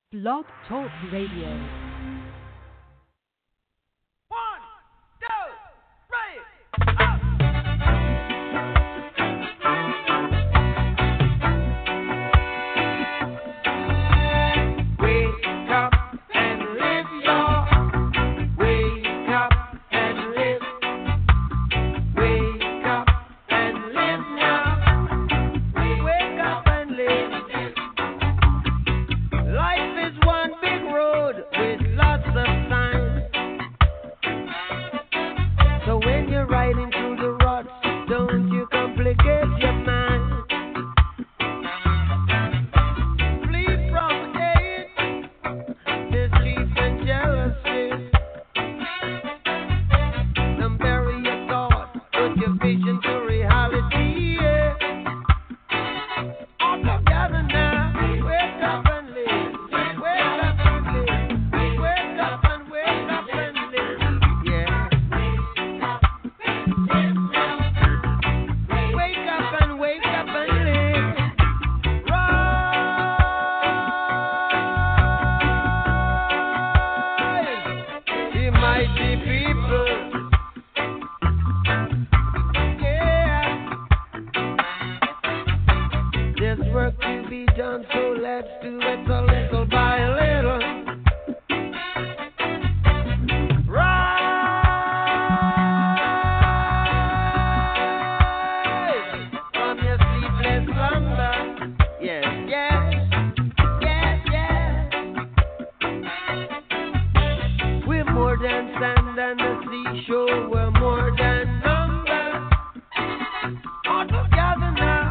Blog Talk Radio. One, two, three, up!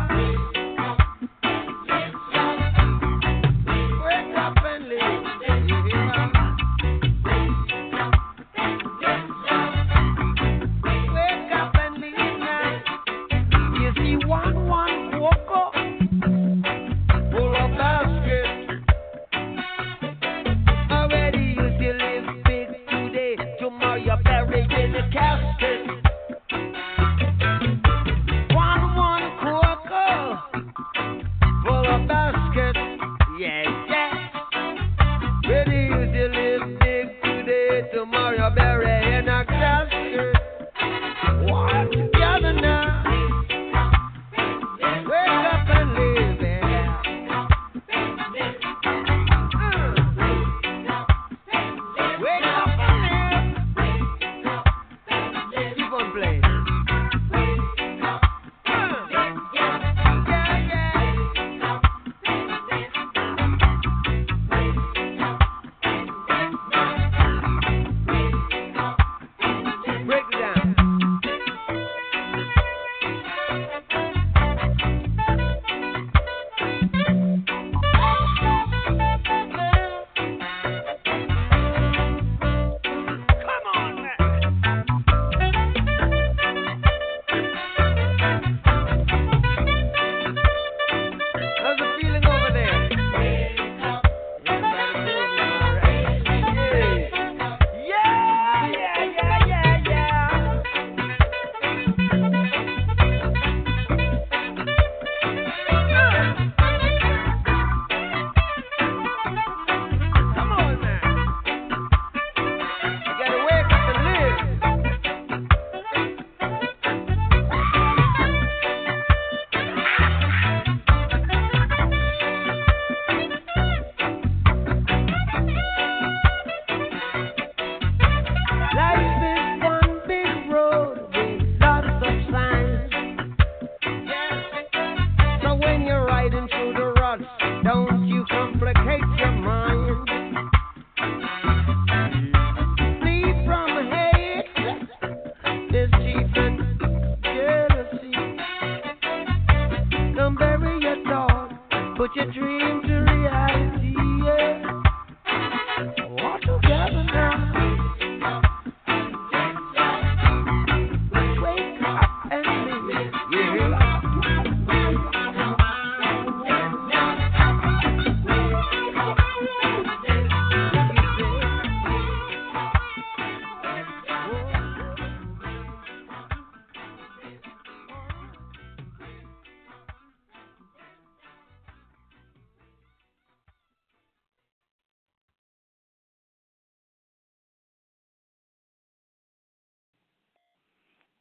Wake up and live.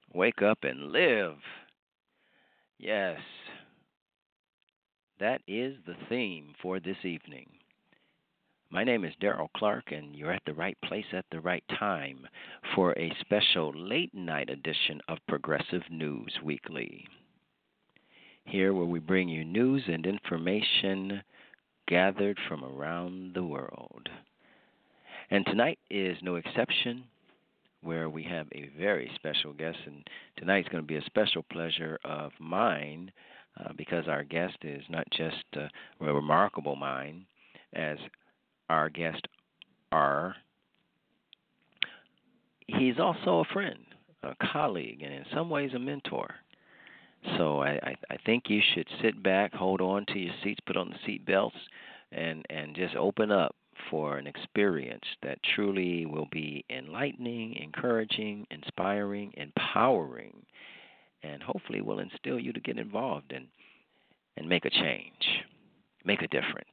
Wake up and live. Yes, that is the theme for this evening. My name is Daryl Clark, and you're at the right place at the right time for a special late night edition of Progressive News Weekly. Here, where we bring you news and information gathered from around the world. And tonight is no exception, where we have a very special guest, and tonight's going to be a special pleasure of mine because our guest is not just a remarkable mind, as our guest are. He's also a friend, a colleague, and in some ways a mentor. So I think you should sit back, hold on to your seats, put on the seat belts, and just open up for an experience that truly will be enlightening, encouraging, inspiring, empowering, and hopefully will instill you to get involved and make a change, make a difference.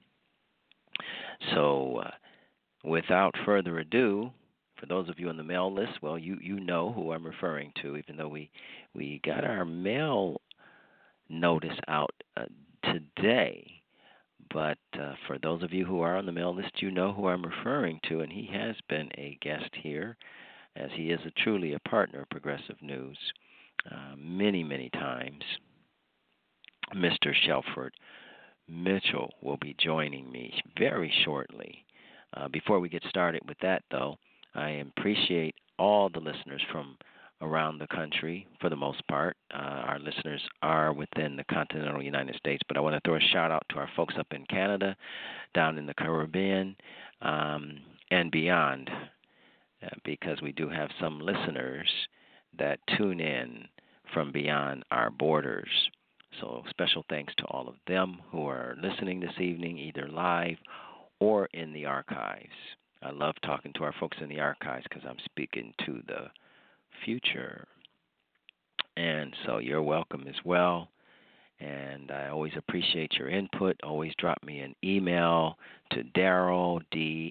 So without further ado, for those of you on the mail list, well, you know who I'm referring to, even though we got our mail notice out today. But for those of you who are on the mail list, you know who I'm referring to, and he has been a guest here, as he is truly a partner of Progressive News many, many times. Mr. Shelford Mitchell will be joining me very shortly. Before we get started with that, though, I appreciate all the listeners from around the country for the most part. Our listeners are within the continental United States, but I want to throw a shout out to our folks up in Canada, down in the Caribbean, and beyond, because we do have some listeners that tune in from beyond our borders. So special thanks to all of them who are listening this evening, either live or in the archives. I love talking to our folks in the archives because I'm speaking to the future. And so you're welcome as well. And I always appreciate your input. Always drop me an email to Darryl,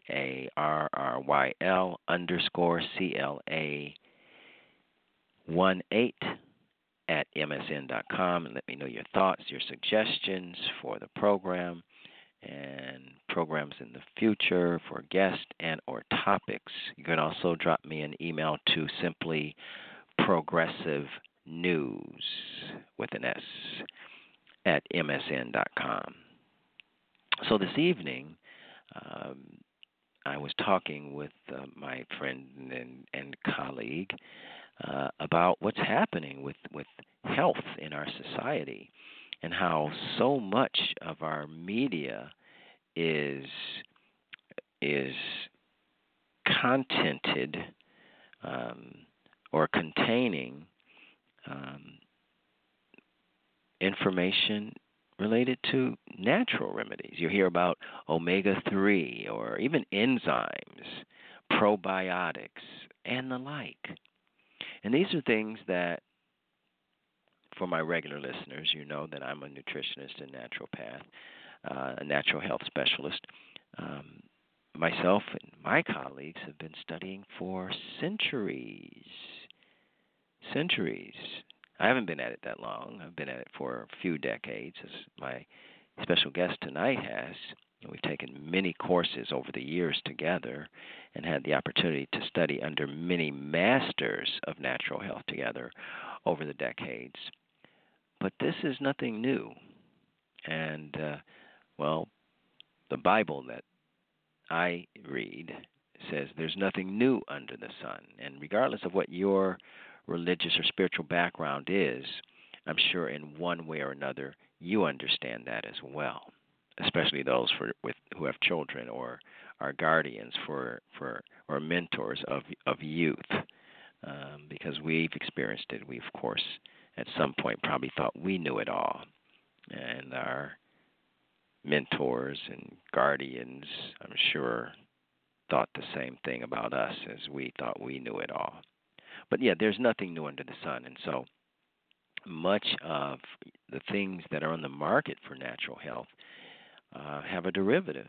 DARRYL _CLA18 at msn.com, and let me know your thoughts, your suggestions for the program and programs in the future for guests and or topics. You can also drop me an email to simply progressive news with an S at msn.com. So this evening, I was talking with my friend and colleague about what's happening with health in our society, and how so much of our media is contented or containing information related to natural remedies. You hear about omega-3 or even enzymes, probiotics, and the like. And these are things that, for my regular listeners, you know that I'm a nutritionist and naturopath, a natural health specialist. Myself and my colleagues have been studying for centuries. Centuries. I haven't been at it that long. I've been at it for a few decades, as my special guest tonight has. We've taken many courses over the years together and had the opportunity to study under many masters of natural health together over the decades. But this is nothing new. And, the Bible that I read says there's nothing new under the sun. And regardless of what your religious or spiritual background is, I'm sure in one way or another you understand that as well, especially those who have children or are guardians or mentors of youth, because we've experienced it. We, of course, at some point probably thought we knew it all, and our mentors and guardians, I'm sure, thought the same thing about us as we thought we knew it all. But yeah, there's nothing new under the sun, and so much of the things that are on the market for natural health have a derivative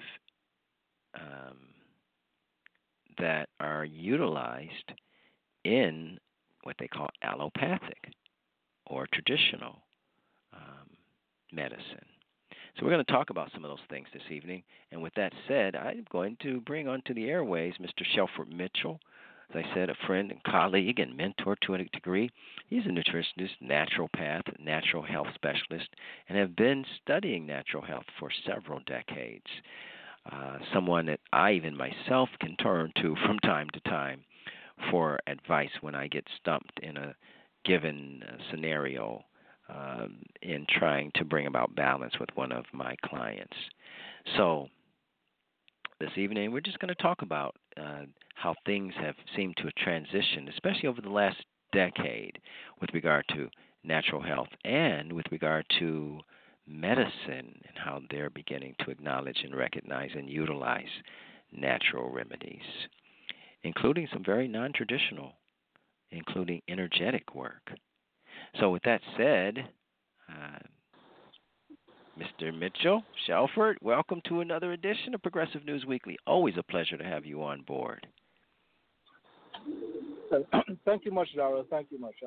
that are utilized in what they call allopathic or traditional medicine. So we're going to talk about some of those things this evening. And with that said, I'm going to bring onto the airways Mr. Shelford Mitchell. As I said, a friend and colleague and mentor to a degree. He's a nutritionist, naturopath, natural health specialist, and have been studying natural health for several decades. Someone that I even myself can turn to from time to time for advice when I get stumped in a given scenario in trying to bring about balance with one of my clients. So this evening we're just going to talk about how things have seemed to have transitioned, especially over the last decade, with regard to natural health and with regard to medicine and how they're beginning to acknowledge and recognize and utilize natural remedies, including some very non-traditional, including energetic work. So with that said, Mr. Mitchell, Shelford, welcome to another edition of Progressive News Weekly. Always a pleasure to have you on board. Thank you much, Darrell. Thank you much.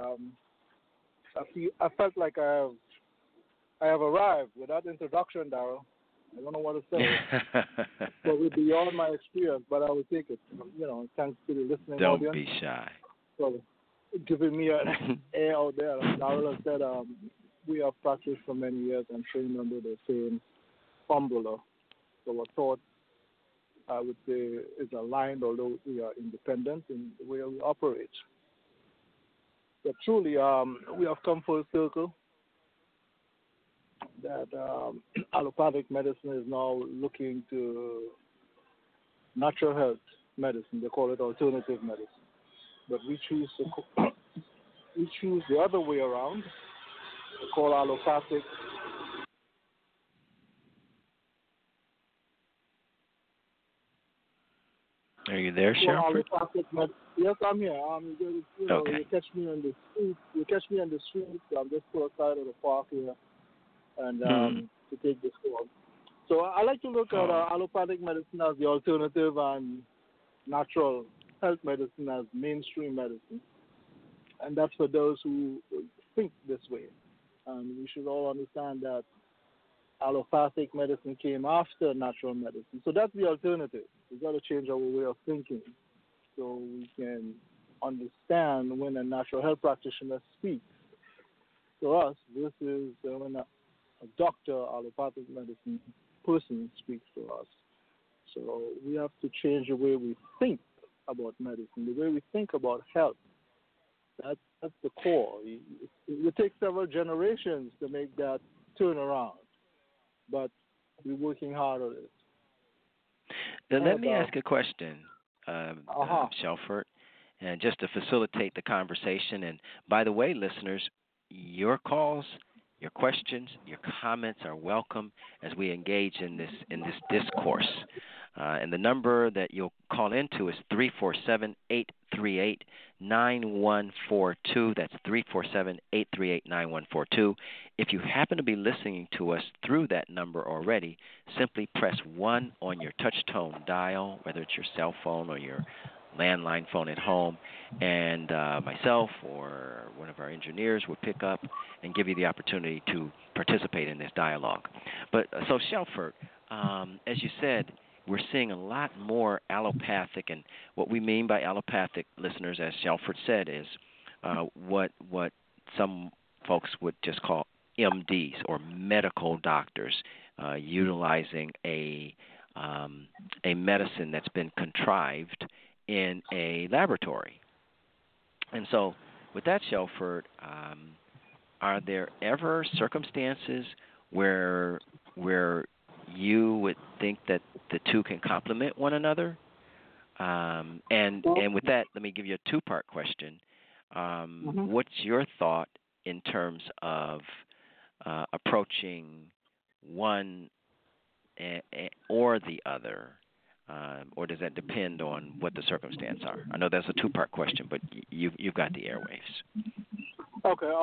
I felt like I have arrived with that introduction, Darrell. I don't know what to say. So it's beyond my experience, but I will take it. Thanks to the listening audience. Don't be shy. So giving me an air out there. Darrell said we have practiced for many years and trained under the same umbrella. So our thought, I would say, is aligned, although we are independent in the way we operate. But truly, we have come full circle that allopathic medicine is now looking to natural health medicine. They call it alternative medicine. But we choose the other way around. They call allopathic. Are you there, Shelford? Yes, I'm here. Okay. You catch me on the street. So I'm just put aside of the park here, and to take this call. So I like to look at allopathic medicine as the alternative and natural health medicine as mainstream medicine, and that's for those who think this way. And we should all understand that allopathic medicine came after natural medicine. So that's the alternative. We've got to change our way of thinking so we can understand when a natural health practitioner speaks to us versus when a doctor, allopathic medicine person speaks to us. So we have to change the way we think about medicine, the way we think about health. That's the core. It will take several generations to make that turn around, but we're working hard on it. Let me ask a question, Shelford, and just to facilitate the conversation. And by the way, listeners, your calls, your questions, your comments are welcome as we engage in this discourse. And the number that you'll call into is 347-838-9142. That's 347-838-9142. If you happen to be listening to us through that number already, simply press 1 on your touch-tone dial, whether it's your cell phone or your landline phone at home, and myself or one of our engineers will pick up and give you the opportunity to participate in this dialogue. But so, Shelford, as you said, we're seeing a lot more allopathic, and what we mean by allopathic, listeners, as Shelford said, is what some folks would just call MDs or medical doctors, utilizing a medicine that's been contrived in a laboratory. And so, with that, Shelford, are there ever circumstances where you would think that the two can complement one another? And with that, let me give you a two-part question. What's your thought in terms of approaching one or the other, or does that depend on what the circumstances are? I know that's a two-part question, but you've got the airwaves. Okay.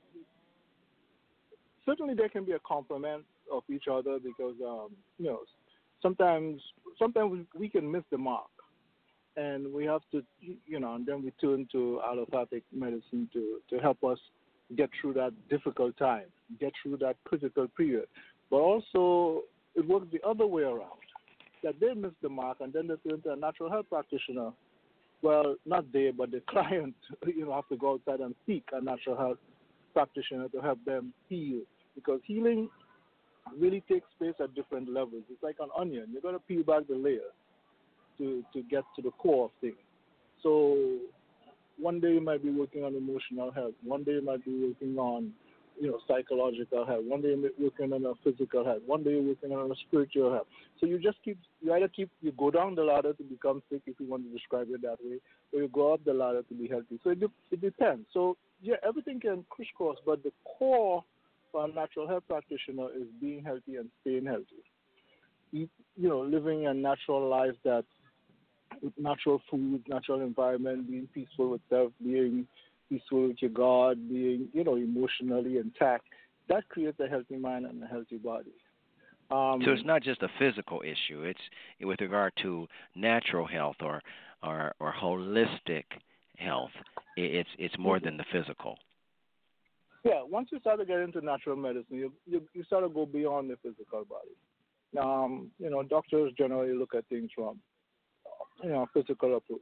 Certainly there can be a complement of each other because sometimes we can miss the mark, and we have to, and then we turn to allopathic medicine to help us get through that difficult time, get through that critical period. But also, it works the other way around, that they miss the mark and then they turn to a natural health practitioner. Well, not they, but the client, have to go outside and seek a natural health practitioner to help them heal. Because healing really takes place at different levels. It's like an onion. You're going to peel back the layer to get to the core of things. So one day you might be working on emotional health. One day you might be working on, psychological health. One day you're working on a physical health. One day you're working on a spiritual health. So you go down the ladder to become sick, if you want to describe it that way, or you go up the ladder to be healthy. So it depends. So yeah, everything can crisscross, but the core for a natural health practitioner is being healthy and staying healthy. Living a natural life that with natural food, natural environment, being peaceful with self, being peaceful with your God, being, emotionally intact, that creates a healthy mind and a healthy body. So it's not just a physical issue. It's with regard to natural health or holistic health. It's more than the physical. Yeah, once you start to get into natural medicine, you start to go beyond the physical body. Doctors generally look at things from physical approach.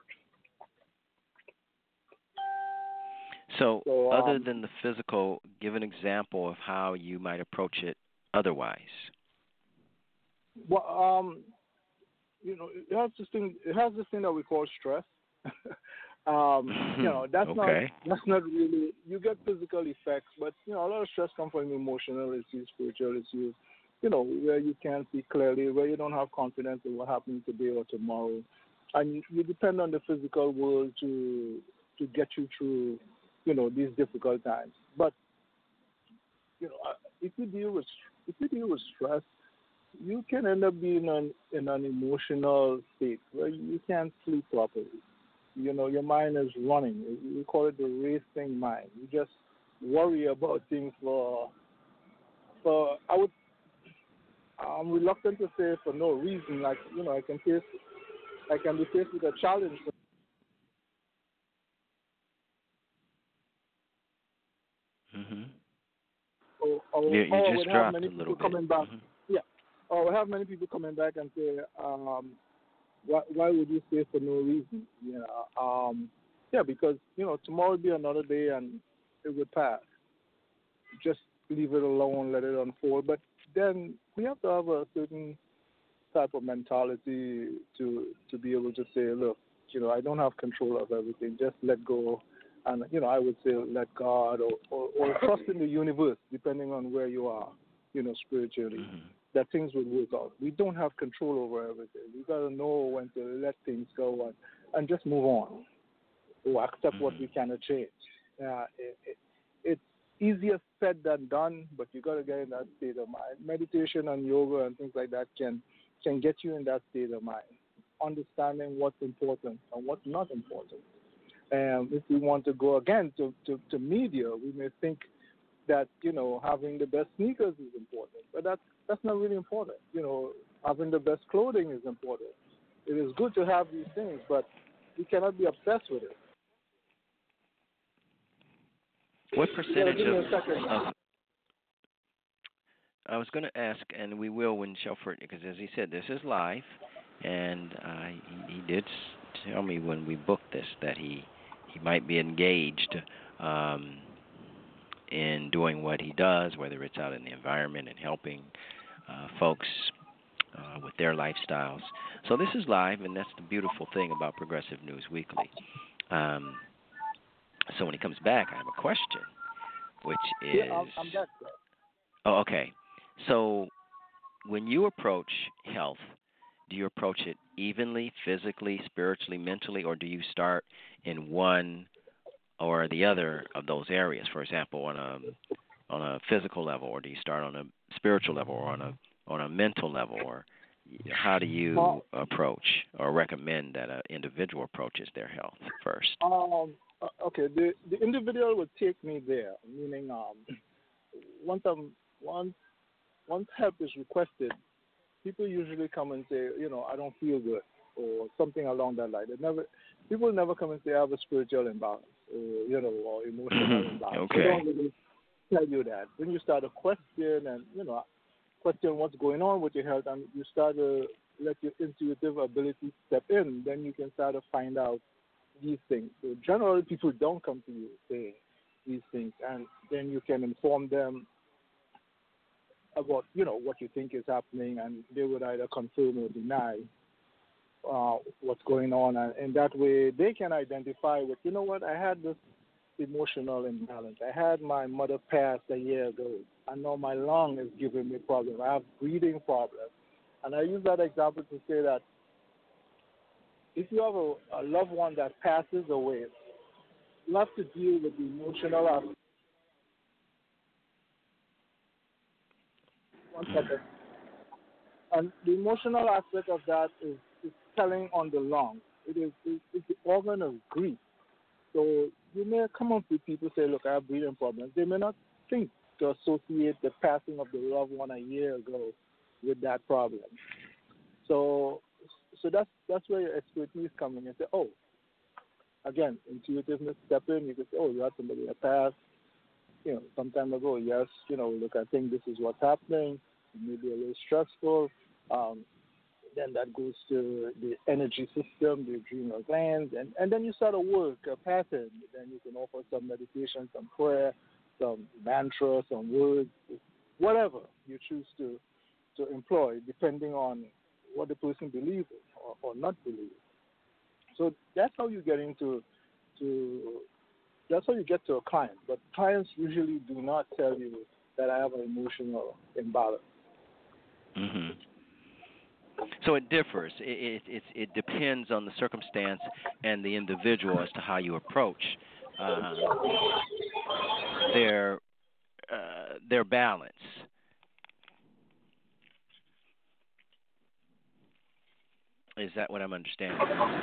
So other than the physical, give an example of how you might approach it otherwise. Well, it has this thing that we call stress. That's okay. not really. You get physical effects, but a lot of stress comes from emotional issues, spiritual issues. Where you can't see clearly, where you don't have confidence in what happens today or tomorrow, and you depend on the physical world to get you through, these difficult times. But if you deal with stress, you can end up being in an emotional state where you can't sleep properly. Your mind is running. We call it the racing mind. You just worry about things I'm reluctant to say for no reason. Like, I can be faced with a challenge. Mm-hmm. You just dropped a little bit. Back. Mm-hmm. Yeah. Or we have many people coming back and say, why would you say for no reason? Yeah, because, tomorrow will be another day and it will pass. Just leave it alone, let it unfold. But then we have to have a certain type of mentality to be able to say, look, I don't have control of everything. Just let go. And, I would say let God or trust in the universe, depending on where you are, spiritually, that things will work out. We don't have control over everything. We got to know when to let things go and just move on or accept what we cannot change. It's easier said than done, but you got to get in that state of mind. Meditation and yoga and things like that can get you in that state of mind, understanding what's important and what's not important. And if we want to go again to media, we may think that having the best sneakers is important, but that's not really important. Having the best clothing is important. It is good to have these things, but we cannot be obsessed with it. What percentage of I was going to ask, and we will when Shelford, because as he said, this is live, and he did tell me when we booked this that he might be engaged in doing what he does, whether it's out in the environment and helping folks with their lifestyles. So this is live, and that's the beautiful thing about Progressive News Weekly. So when he comes back, I have a question, which is... Yeah, I'm back. Oh, okay. So when you approach health, do you approach it evenly, physically, spiritually, mentally, or do you start in one or the other of those areas? For example, on a physical level, or do you start on a spiritual level, or on a mental level, or how do you approach or recommend that an individual approaches their health first? Okay, the individual would take me there, meaning once help is requested, people usually come and say, I don't feel good. or something along that line. People never come and say I have a spiritual imbalance or or emotional imbalance. They Okay. don't really tell you that. When you start to question and question what's going on with your health, and you start to let your intuitive ability step in, then you can start to find out these things. So generally, people don't come to you say these things, and then you can inform them about what you think is happening, and they would either confirm or deny what's going on, and in that way they can identify with what, I had this emotional imbalance. I had my mother pass a year ago. I know my lung is giving me problems. I have breathing problems, and I use that example to say that if you have a loved one that passes away, you have to deal with the emotional aspect. One second. And the emotional aspect of that is telling on the lung. It's the organ of grief. So you may come up with people say, look, I have breathing problems. They may not think to associate the passing of the loved one a year ago with that problem. So that's where your expertise come in and say, oh, again, intuitiveness step in. You can say, oh, you had somebody that passed, some time ago. Yes, look, I think this is what's happening. It may be a little stressful. Then that goes to the energy system, the adrenal glands, and then you start to work a pattern. Then you can offer some meditation, some prayer, some mantra, some words, whatever you choose to employ, depending on what the person believes in or not believes. So that's how you get that's how you get to a client. But clients usually do not tell you that I have an emotional imbalance. Mm-hmm. So it differs. It depends on the circumstance and the individual as to how you approach their balance. Is that what I'm understanding?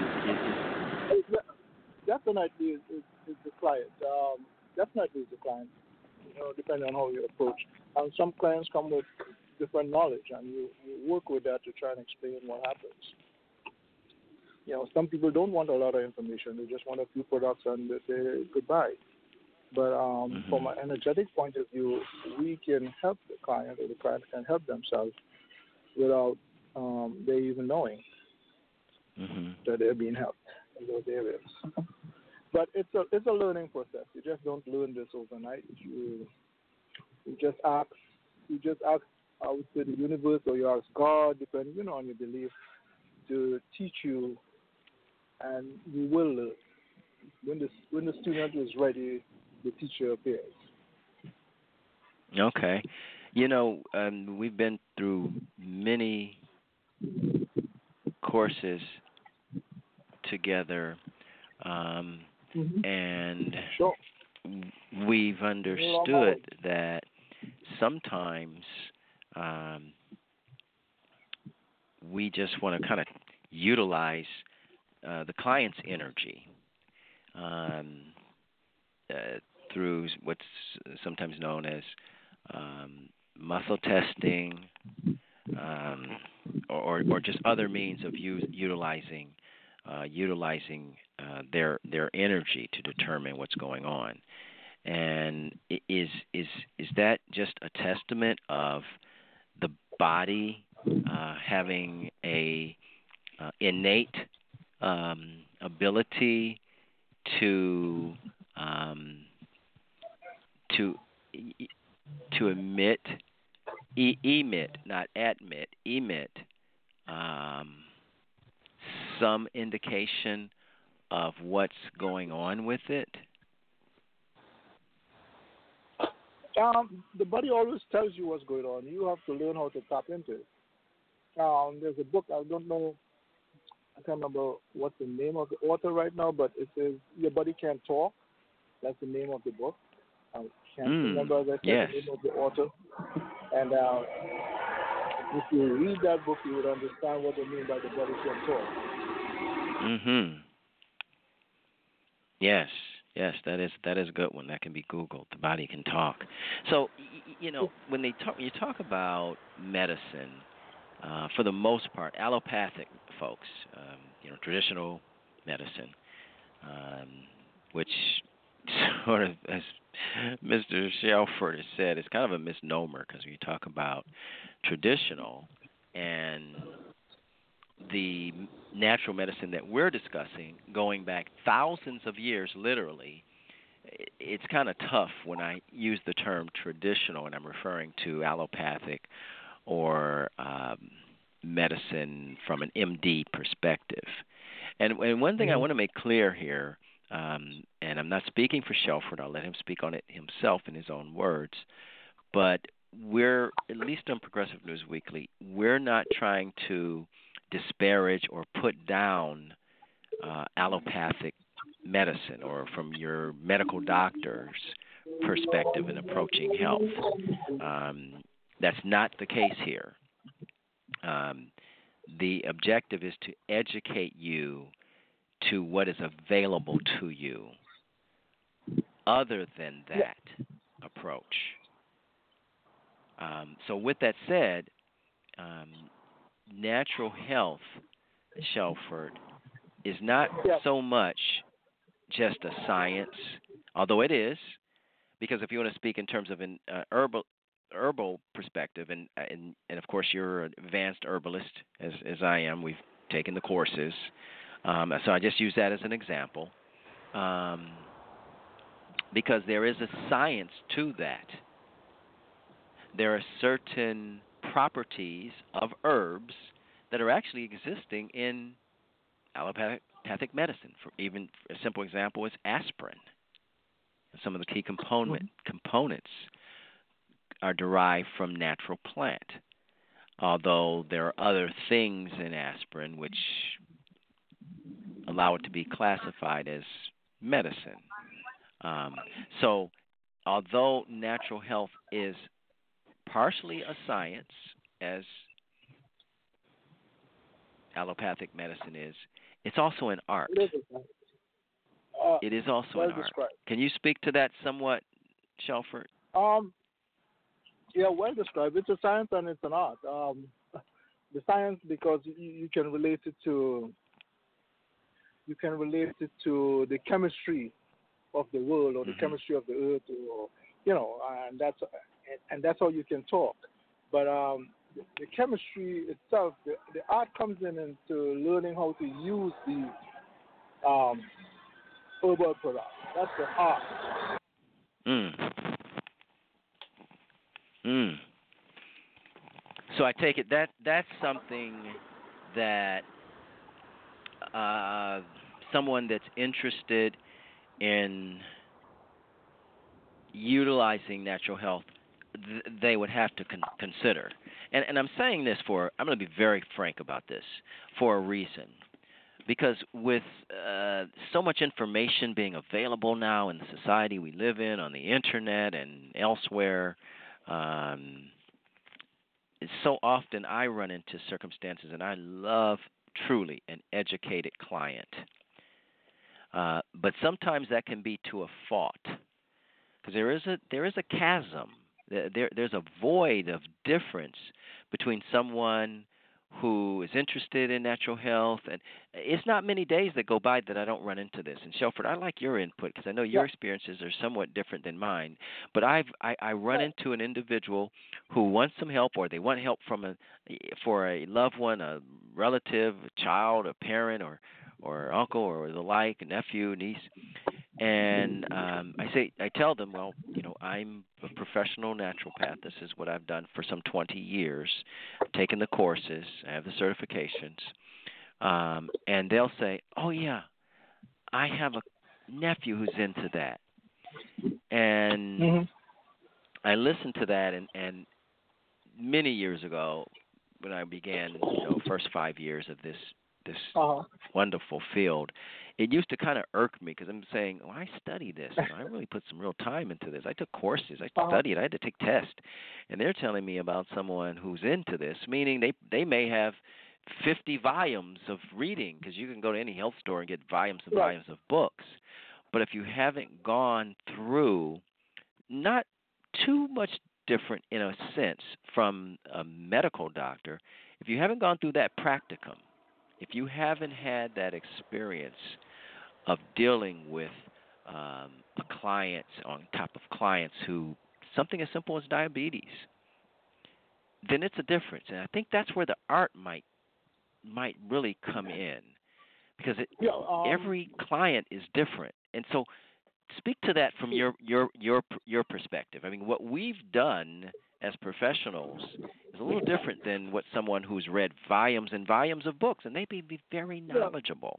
Definitely is the client. Definitely is the client. Depending on how you approach. Some clients come with different knowledge, and you work with that to try and explain what happens. Some people don't want a lot of information. They just want a few products and they say goodbye. But from an energetic point of view, we can help the client, or the client can help themselves without they even knowing that they're being helped in those areas. But it's a learning process. You just don't learn this overnight. You just ask. I would say the universe, or you ask God, depending on your belief, to teach you, and you will learn. When the student is ready, the teacher appears. Okay. We've been through many courses together, and Sure. we've understood that sometimes we just want to kind of utilize the client's energy through what's sometimes known as muscle testing, or just other means of utilizing their energy to determine what's going on. And is that just a testament of the body having a innate ability to emit some indication of what's going on with it? The body always tells you what's going on. You have to learn how to tap into it. There's a book, I don't know, I can't remember what's the name of the author right now, but it says Your Body Can't Talk. That's the name of the book. I can't remember, as I said, yes. the name of the author. And if you read that book, you would understand what they mean by the body can't talk. Yes, that is a good one. That can be Googled. The body can talk. So, when you talk about medicine, for the most part, allopathic folks, traditional medicine, which sort of, as Mr. Shelford has said, is kind of a misnomer because when you talk about traditional and the natural medicine that we're discussing going back thousands of years, literally, it's kind of tough when I use the term traditional and I'm referring to allopathic or medicine from an MD perspective. And one thing I want to make clear here, and I'm not speaking for Shelford, I'll let him speak on it himself in his own words, but we're, at least on Progressive News Weekly, we're not trying to disparage or put down allopathic medicine or from your medical doctor's perspective in approaching health. That's not the case here. The objective is to educate you to what is available to you other than that approach. So with that said, natural health, Shelford, is not so much just a science, although it is, because if you want to speak in terms of an herbal perspective, and of course you're an advanced herbalist as I am. We've taken the courses, so I just use that as an example, because there is a science to that. There are certain properties of herbs that are actually existing in allopathic medicine. For even a simple example is aspirin. Some of the key components are derived from natural plant, although there are other things in aspirin which allow it to be classified as medicine. So although natural health is partially a science, as allopathic medicine is, it's also an art. It is also an art. Can you speak to that somewhat, Shelford? Yeah, well described. It's a science and it's an art. The science, because you can relate it to the chemistry of the world or the chemistry of the earth, or and that's how you can talk. But the chemistry itself, the art comes into learning how to use these herbal products. That's the art. So I take it that's something that someone that's interested in utilizing natural health, they would have to consider. And I'm saying this I'm going to be very frank about this, for a reason. Because with so much information being available now in the society we live in, on the internet and elsewhere, so often I run into circumstances, and I love truly an educated client. But sometimes that can be to a fault, because there is a chasm. There's a void of difference between someone who is interested in natural health, and it's not many days that go by that I don't run into this. And Shelford, I like your input because I know your experiences are somewhat different than mine. But I run into an individual who wants some help, or they want help for a loved one, a relative, a child, a parent, or uncle, or the like, a nephew, niece. And I tell them, well, I'm a professional naturopath. This is what I've done for some 20 years. I've taken the courses. I have the certifications. And they'll say, oh, yeah, I have a nephew who's into that. And I listened to that, and many years ago, when I began, first 5 years of this wonderful field, it used to kind of irk me because I'm saying, I study this. I really put some real time into this. I took courses. I studied. I had to take tests. And they're telling me about someone who's into this, meaning they may have 50 volumes of reading, because you can go to any health store and get volumes and volumes of books. But if you haven't gone through, not too much different in a sense from a medical doctor, if you haven't gone through that practicum, if you haven't had that experience of dealing with a client on top of clients who something as simple as diabetes, then it's a difference. And I think that's where the art might really come in, because every client is different. And so speak to that from your perspective. I mean, what we've done as professionals is a little different than what someone who's read volumes and volumes of books, and they may be very knowledgeable.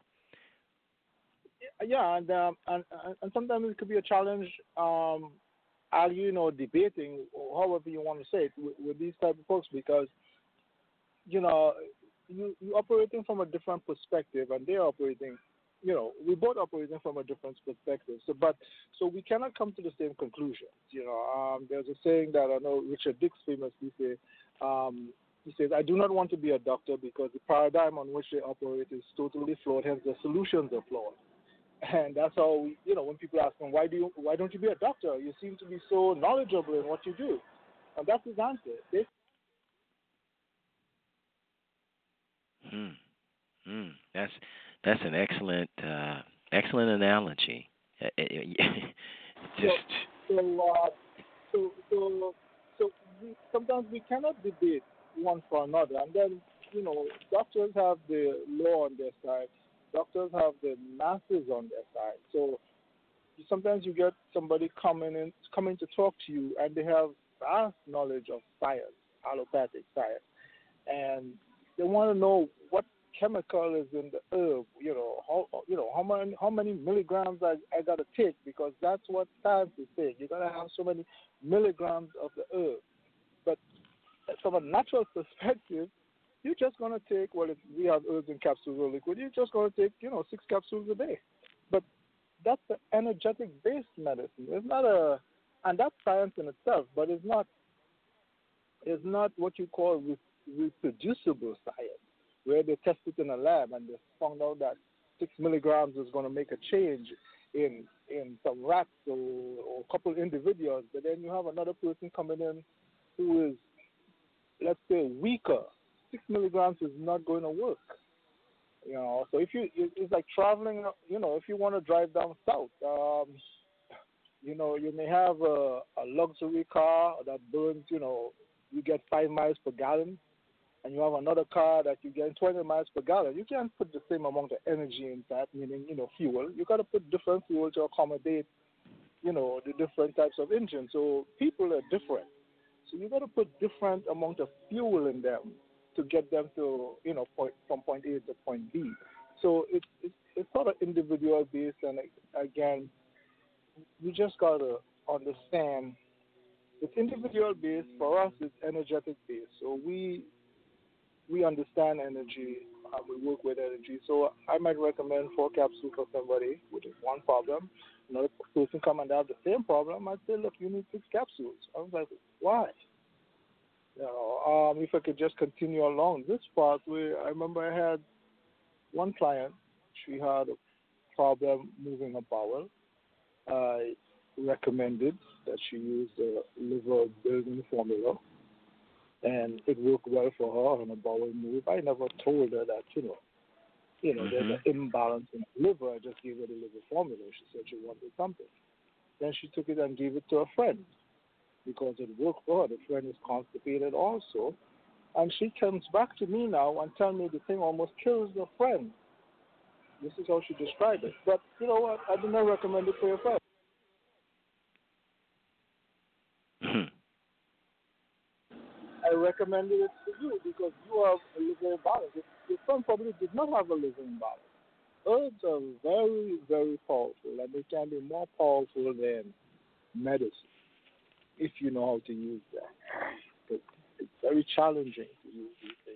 Yeah, and sometimes it could be a challenge, arguing or debating, or however you want to say it, with these type of folks, because you're operating from a different perspective, and they're operating. We both operating from a different perspective. So we cannot come to the same conclusions. There's a saying that I know Richard Dix famously say. He says, "I do not want to be a doctor because the paradigm on which they operate is totally flawed. Hence, the solutions are flawed." And that's how when people ask him, why don't you be a doctor? You seem to be so knowledgeable in what you do, and that's his answer. That's an excellent analogy. So sometimes we cannot debate one for another, and then doctors have the law on their side, doctors have the masses on their side. So sometimes you get somebody coming to talk to you, and they have vast knowledge of science, allopathic science, and they want to know what chemical is in the herb, how many milligrams I gotta take, because that's what science is saying. You gotta have so many milligrams of the herb. But from a natural perspective, you're just gonna take, if we have herbs in capsules or liquid, you're just gonna take 6 capsules a day. But that's the energetic based medicine. It's not and that's science in itself, but it's not what you call reproducible science, where they test it in a lab and they found out that 6 milligrams is going to make a change in some rats or a couple of individuals. But then you have another person coming in who is, let's say, weaker. 6 milligrams is not going to work. So it's like traveling. If you want to drive down south, you may have a luxury car that burns. You get 5 miles per gallon. And you have another car that you get 20 miles per gallon. You can't put the same amount of energy in that, meaning, fuel. You got to put different fuel to accommodate, the different types of engines. So people are different. So you got to put different amount of fuel in them to get them to, from point A to point B. So it's sort of individual based. And again, we just got to understand it's individual based. For us, it's energetic based. So we understand energy, we work with energy. So I might recommend 4 capsules for somebody with one problem. Another person come and have the same problem. I'd say, look, you need 6 capsules. I was like, why? If I could just continue along this pathway, I remember I had one client. She had a problem moving her bowel. I recommended that she use the liver building formula. And it worked well for her on a bowel move. I never told her that, there's an imbalance in the liver. I just gave her the liver formula. She said she wanted something. Then she took it and gave it to a friend because it worked for her. The friend is constipated also. And she comes back to me now and tells me the thing almost kills the friend. This is how she described it. But you know what? I do not recommend it for your friend. I recommended it to you because you have a liver imbalance. Your friend probably did not have a liver imbalance. Herbs are very, very powerful, and they can be more powerful than medicine if you know how to use them. But it's very challenging to use these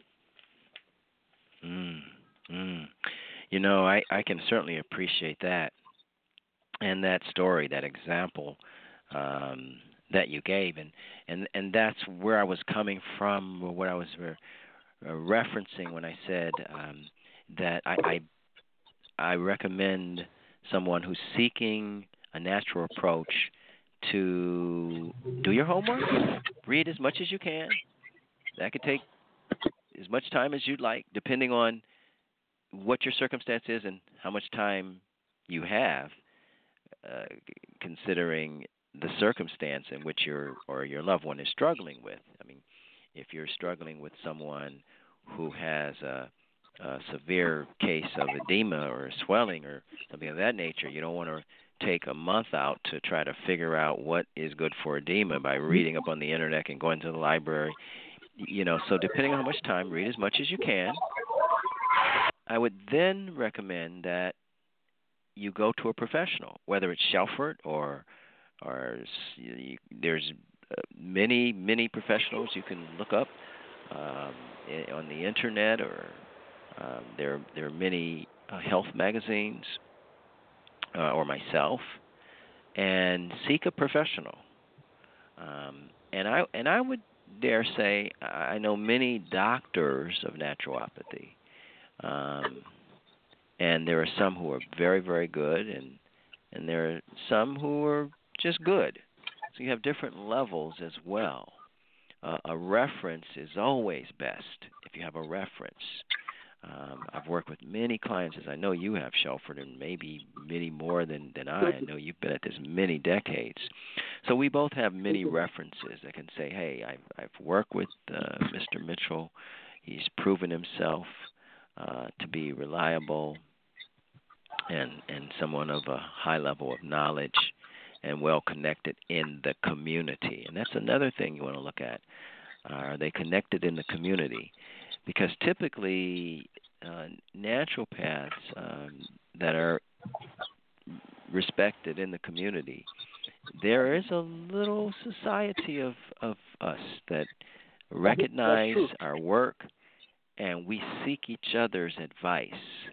things. I can certainly appreciate that, and that story, that example that you gave, and that's where I was coming from, or what I was referencing when I said that I recommend someone who's seeking a natural approach to do your homework, read as much as you can. That could take as much time as you'd like, depending on what your circumstance is and how much time you have, considering the circumstance in which your loved one is struggling with. I mean, if you're struggling with someone who has a severe case of edema or swelling or something of that nature, you don't want to take a month out to try to figure out what is good for edema by reading up on the internet and going to the library. So depending on how much time, read as much as you can. I would then recommend that you go to a professional, whether it's Shelford or there's many professionals you can look up on the internet, or there are many health magazines, or myself, and seek a professional. And I would dare say I know many doctors of naturopathy, and there are some who are very, very good, and there are some who are just good. So you have different levels as well. A reference is always best if you have a reference. I've worked with many clients, as I know you have, Shelford, and maybe many more than I. I know you've been at this many decades. So we both have many references that can say, hey, I've worked with Mr. Mitchell. He's proven himself to be reliable and someone of a high level of knowledge and well connected in the community. And that's another thing you want to look at. Are they connected in the community? Because typically naturopaths that are respected in the community, there is a little society of us that recognize our work, and we seek each other's advice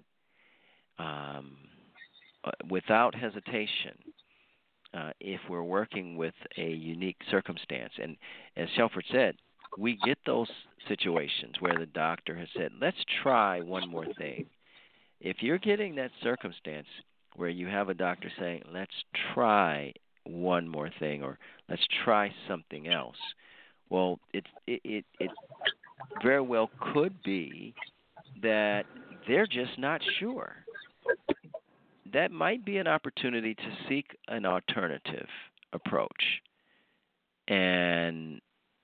without hesitation if we're working with a unique circumstance. And as Shelford said, we get those situations where the doctor has said, let's try one more thing. If you're getting that circumstance where you have a doctor saying, let's try one more thing, or let's try something else, well, it very well could be that they're just not sure. That might be an opportunity to seek an alternative approach and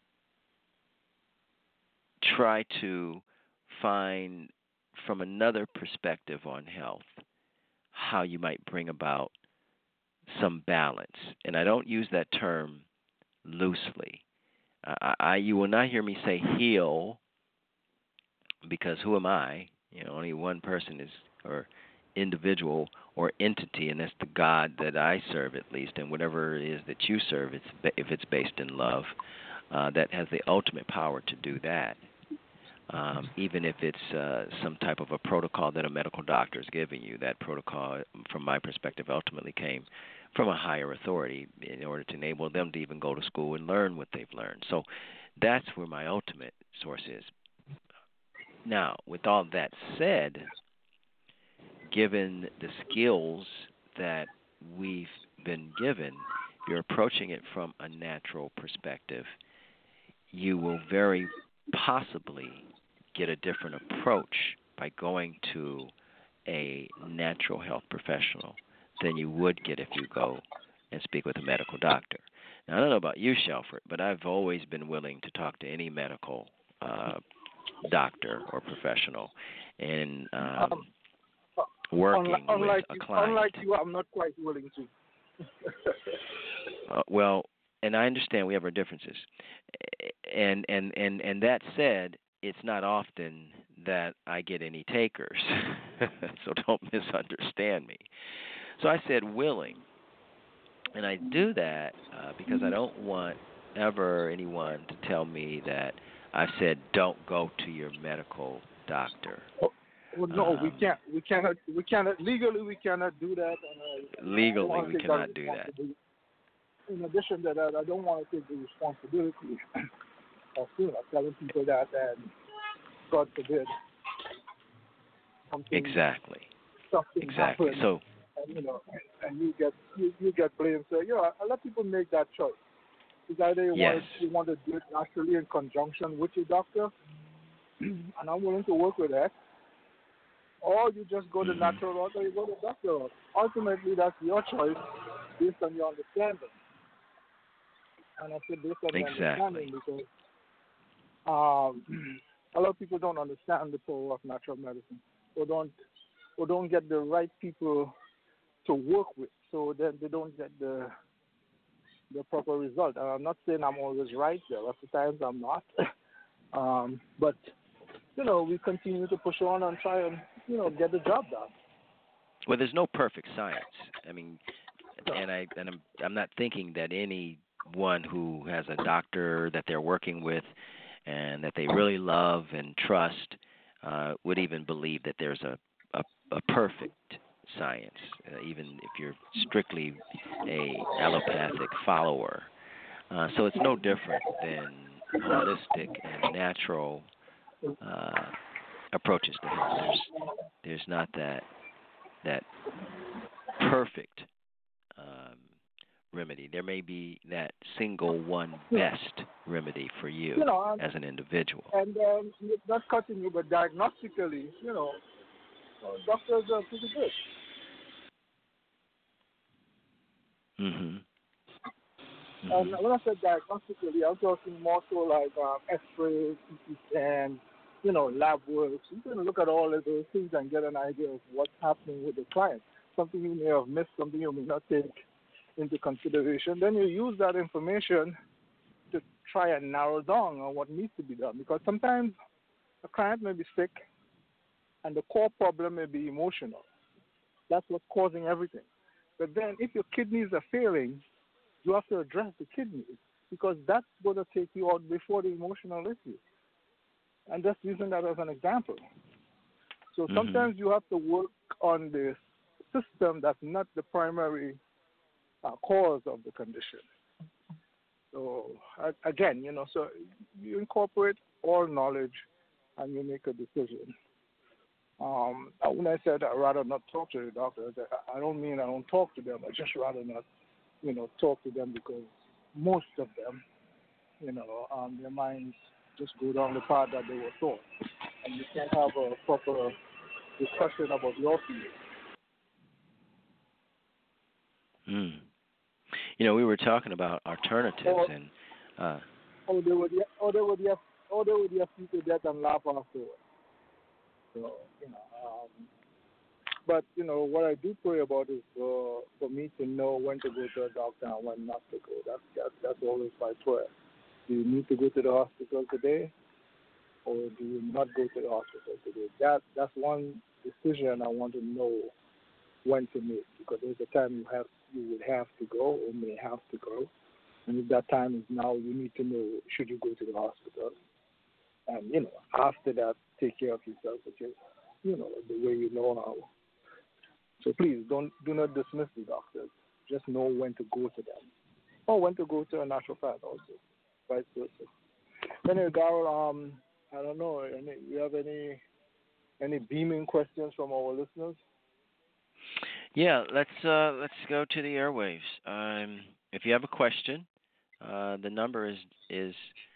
try to find from another perspective on health how you might bring about some balance. And I don't use that term loosely. You will not hear me say heal, because who am I? Only one person is, or individual or entity, and that's the God that I serve, at least, and whatever it is that you serve, if it's based in love, that has the ultimate power to do that. Even if it's some type of a protocol that a medical doctor is giving you, that protocol, from my perspective, ultimately came from a higher authority in order to enable them to even go to school and learn what they've learned. So that's where my ultimate source is. Now, with all that said, given the skills that we've been given, if you're approaching it from a natural perspective, you will very possibly get a different approach by going to a natural health professional than you would get if you go and speak with a medical doctor. Now, I don't know about you, Shelford, but I've always been willing to talk to any medical doctor or professional, and working with a client. Unlike you, I'm not quite willing to. Well, and I understand we have our differences, and that said, it's not often that I get any takers, so don't misunderstand me. So I said willing, and I do that because I don't want ever anyone to tell me that I've said don't go to your medical doctor. Well, no, we can't. We cannot. Legally, we cannot do that. And legally, we cannot do that. In addition to that, I don't want to take the responsibility of telling people that, and God forbid, something exactly. happens, so, and you get blamed. So I let people make that choice. It's either you want to do it naturally in conjunction with your doctor, and I'm willing to work with that. Or you just go the Hmm. natural route, or you go the doctor route. Ultimately, that's your choice based on your understanding. And I say based on your Exactly. understanding because um, a lot of people don't understand the power of natural medicine, or don't get the right people to work with, so then they don't get the proper result. And I'm not saying I'm always right there. Lots of times I'm not. But we continue to push on and try and get the job done. Well, there's no perfect science. I mean, I'm not thinking that anyone who has a doctor that they're working with and that they really love and trust would even believe that there's a perfect science, even if you're strictly a allopathic follower. So it's no different than holistic and natural uh, approaches to health. There's not that perfect um, remedy. There may be that single one best remedy for you And, as an individual. and not cutting you, but diagnostically, doctors are pretty good. Mhm. And Mhm. when I said diagnostically, I'm talking more so like X-rays, CT scans, lab work. So you can look at all of those things and get an idea of what's happening with the client. Something you may have missed, something you may not take into consideration. Then you use that information to try and narrow down on what needs to be done. Because sometimes a client may be sick and the core problem may be emotional. That's what's causing everything. But then if your kidneys are failing, you have to address the kidneys because that's going to take you out before the emotional issue. And just using that as an example. So Mhm. sometimes you have to work on the system that's not the primary cause of the condition. So again, so you incorporate all knowledge and you make a decision. When I said I'd rather not talk to the doctor, I don't mean I don't talk to them. I just rather not, talk to them because most of them, their minds just go down the path that they were taught, and you can't have a proper discussion about your feelings. Mm. We were talking about alternatives Or, and uh or they would, or they would, or they would just see to death and laugh afterwards. So, but what I do pray about is for me to know when to go to a doctor and when not to go. That's always my prayer. Do you need to go to the hospital today, or do you not go to the hospital today? That's one decision I want to know when to make, because there's a time you would have to go or may have to go, and if that time is now, you need to know should you go to the hospital, and after that take care of yourself, which is the way you know how. So please do not dismiss the doctors. Just know when to go to them, or when to go to a naturopath also, vice versa. Anyway, Darrell, I don't know. You have any beaming questions from our listeners? yeah, let's go to the airwaves. If you have a question, the number is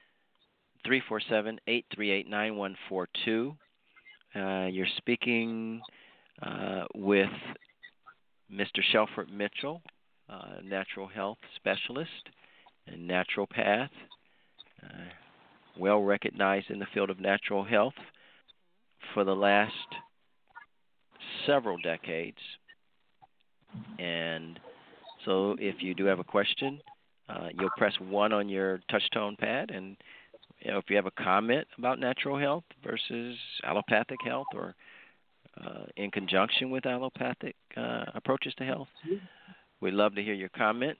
347-838-9142. You're speaking with Mr. Shelford Mitchell, natural health specialist and naturopath, uh, well recognized in the field of natural health for the last several decades. And so if you do have a question, you'll press 1 on your touch-tone pad, and if you have a comment about natural health versus allopathic health, or in conjunction with allopathic approaches to health, we'd love to hear your comments.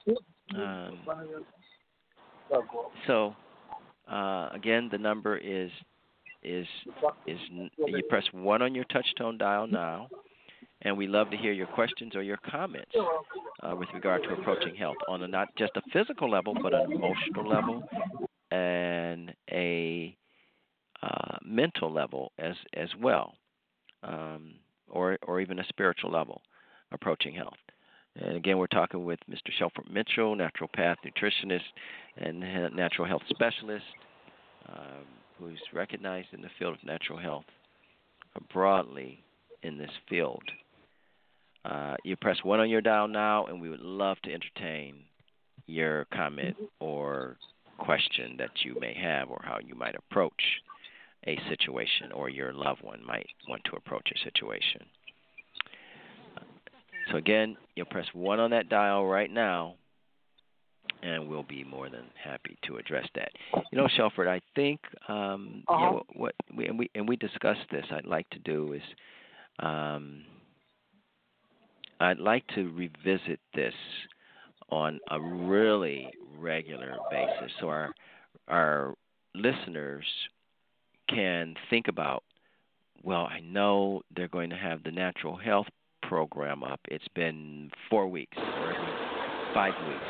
So again, the number is you press 1 on your touch-tone dial now, and we love to hear your questions or your comments with regard to approaching health on not just a physical level, but an emotional level and a mental level as well, or even a spiritual level approaching health. And again, we're talking with Mr. Shelford Mitchell, naturopath, nutritionist, and natural health specialist. who's recognized in the field of natural health broadly in this field, you press 1 on your dial now, and we would love to entertain your comment or question that you may have, or how you might approach a situation, or your loved one might want to approach a situation. So again, you'll press 1 on that dial right now, and we'll be more than happy to address that. You know, Shelford, I think what we discussed this. I'd like to do is I'd like to revisit this on a really regular basis, so our listeners can think about, well, I know they're going to have the natural health program up. It's been 4 weeks or 5 weeks.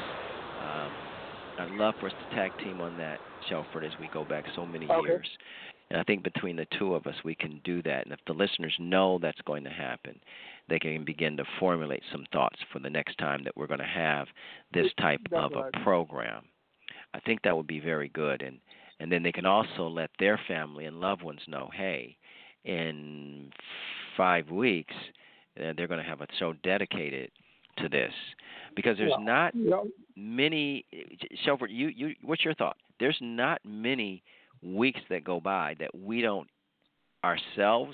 I'd love for us to tag team on that, Shelford, as we go back so many years. And I think between the two of us, we can do that. And if the listeners know that's going to happen, they can begin to formulate some thoughts for the next time that we're going to have this type of a program. I think that would be very good. And then they can also let their family and loved ones know, hey, in 5 weeks, they're going to have a show dedicated to this. Because there's not many, Shelford, you, what's your thought? There's not many weeks that go by that we don't ourselves,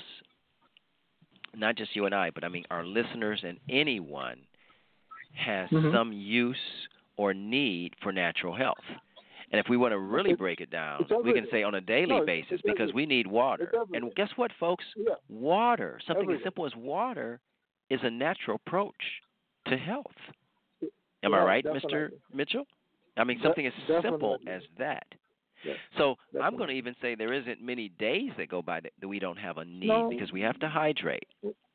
not just you and I, but I mean our listeners and anyone has some use or need for natural health. And if we want to really break it down, we can say on a daily basis, because we need water. And guess what, folks? Water, something as simple as water, is a natural approach to health. Am I right, Mr. Mitchell? I mean, something as simple as that. Yes, so I'm going to even say there isn't many days that go by that we don't have a need, because we have to hydrate.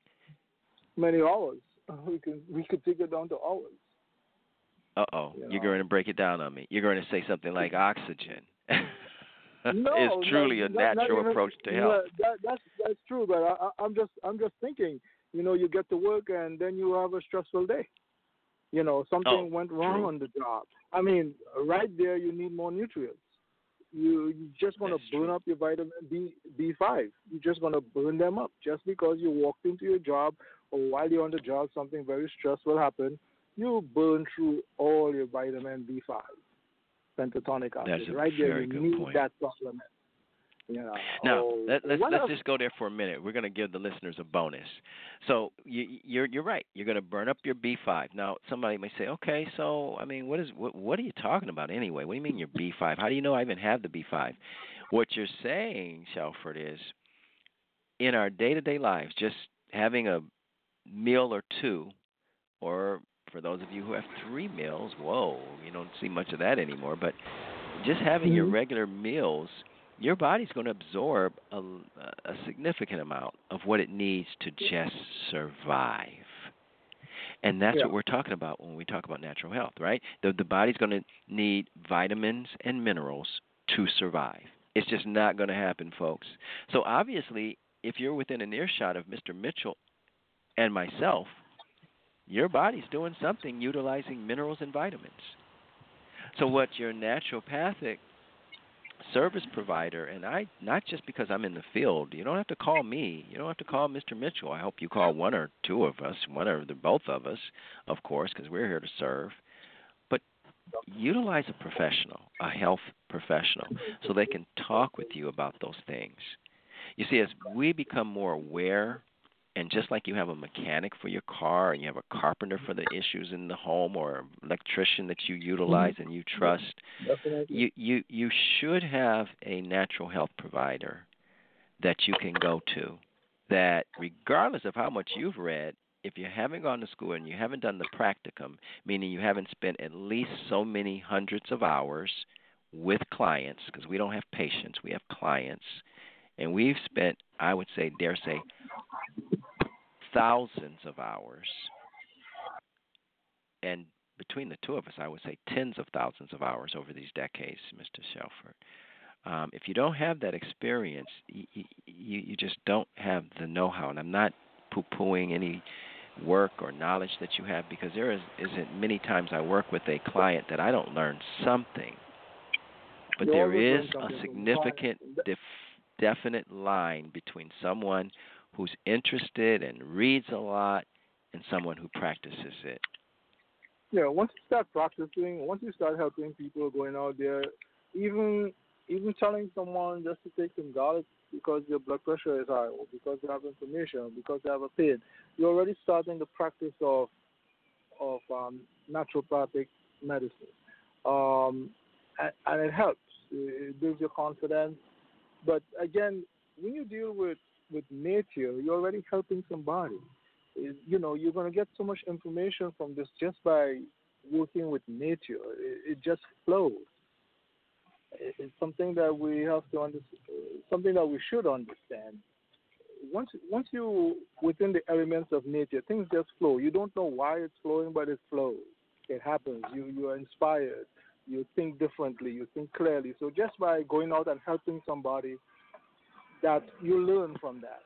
Many hours. We could take it down to hours. Uh-oh. You're going to break it down on me. You're going to say something like oxygen. No, it's truly a natural approach to health. That's true, but I'm just thinking, you know, you get to work and then you have a stressful day. You know, something went wrong on the job. I mean, right there you need more nutrients. You're just going to burn up your vitamin B5. You're just going to burn them up just because you walked into your job, or while you're on the job something very stressful happened. You burn through all your vitamin B5, pentatonic acid. That's a right there, very you good need point. that supplement. You know. Now, let's just go there for a minute. We're going to give the listeners a bonus. So you're right. You're going to burn up your B5. Now, somebody may say, okay, so I mean, what are you talking about anyway? What do you mean your B5? How do you know I even have the B5? What you're saying, Shelford, is in our day-to-day lives, just having a meal or two, or for those of you who have 3 meals, whoa, you don't see much of that anymore, but just having your regular meals, your body's going to absorb a significant amount of what it needs to just survive. And that's what we're talking about when we talk about natural health, right? The body's going to need vitamins and minerals to survive. It's just not going to happen, folks. So obviously, if you're within an earshot of Mr. Mitchell and myself, your body's doing something utilizing minerals and vitamins. So what your naturopathic service provider, and I, not just because I'm in the field, you don't have to call me. You don't have to call Mr. Mitchell. I hope you call one or two of us, one or both of us, of course, because we're here to serve. But utilize a professional, a health professional, so they can talk with you about those things. You see, as we become more aware, and just like you have a mechanic for your car and you have a carpenter for the issues in the home, or an electrician that you utilize and you trust, you should have a natural health provider that you can go to, that regardless of how much you've read, if you haven't gone to school and you haven't done the practicum, meaning you haven't spent at least so many hundreds of hours with clients, because we don't have patients, we have clients, and we've spent, I would say, dare say, thousands of hours, and between the two of us, I would say tens of thousands of hours over these decades, Mr. Shelford. If you don't have that experience, you just don't have the know-how, and I'm not poo-pooing any work or knowledge that you have, because there isn't many times I work with a client that I don't learn something But You there always is learn a something from significant, definite line between someone who's interested and reads a lot and someone who practices it. Yeah, once you start practicing, once you start helping people going out there, even telling someone just to take some garlic because your blood pressure is high, or because you have inflammation, or because you have a pain, you're already starting the practice of naturopathic medicine, and it helps. It builds your confidence. But again, when you deal with nature, you're already helping somebody. You're going to get so much information from this just by working with nature. It just flows. It's something that we have to understand, something that we should understand. Once you within the elements of nature, things just flow. You don't know why it's flowing, but it flows. It happens. You are inspired. You think differently. You think clearly. So just by going out and helping somebody, that you learn from that.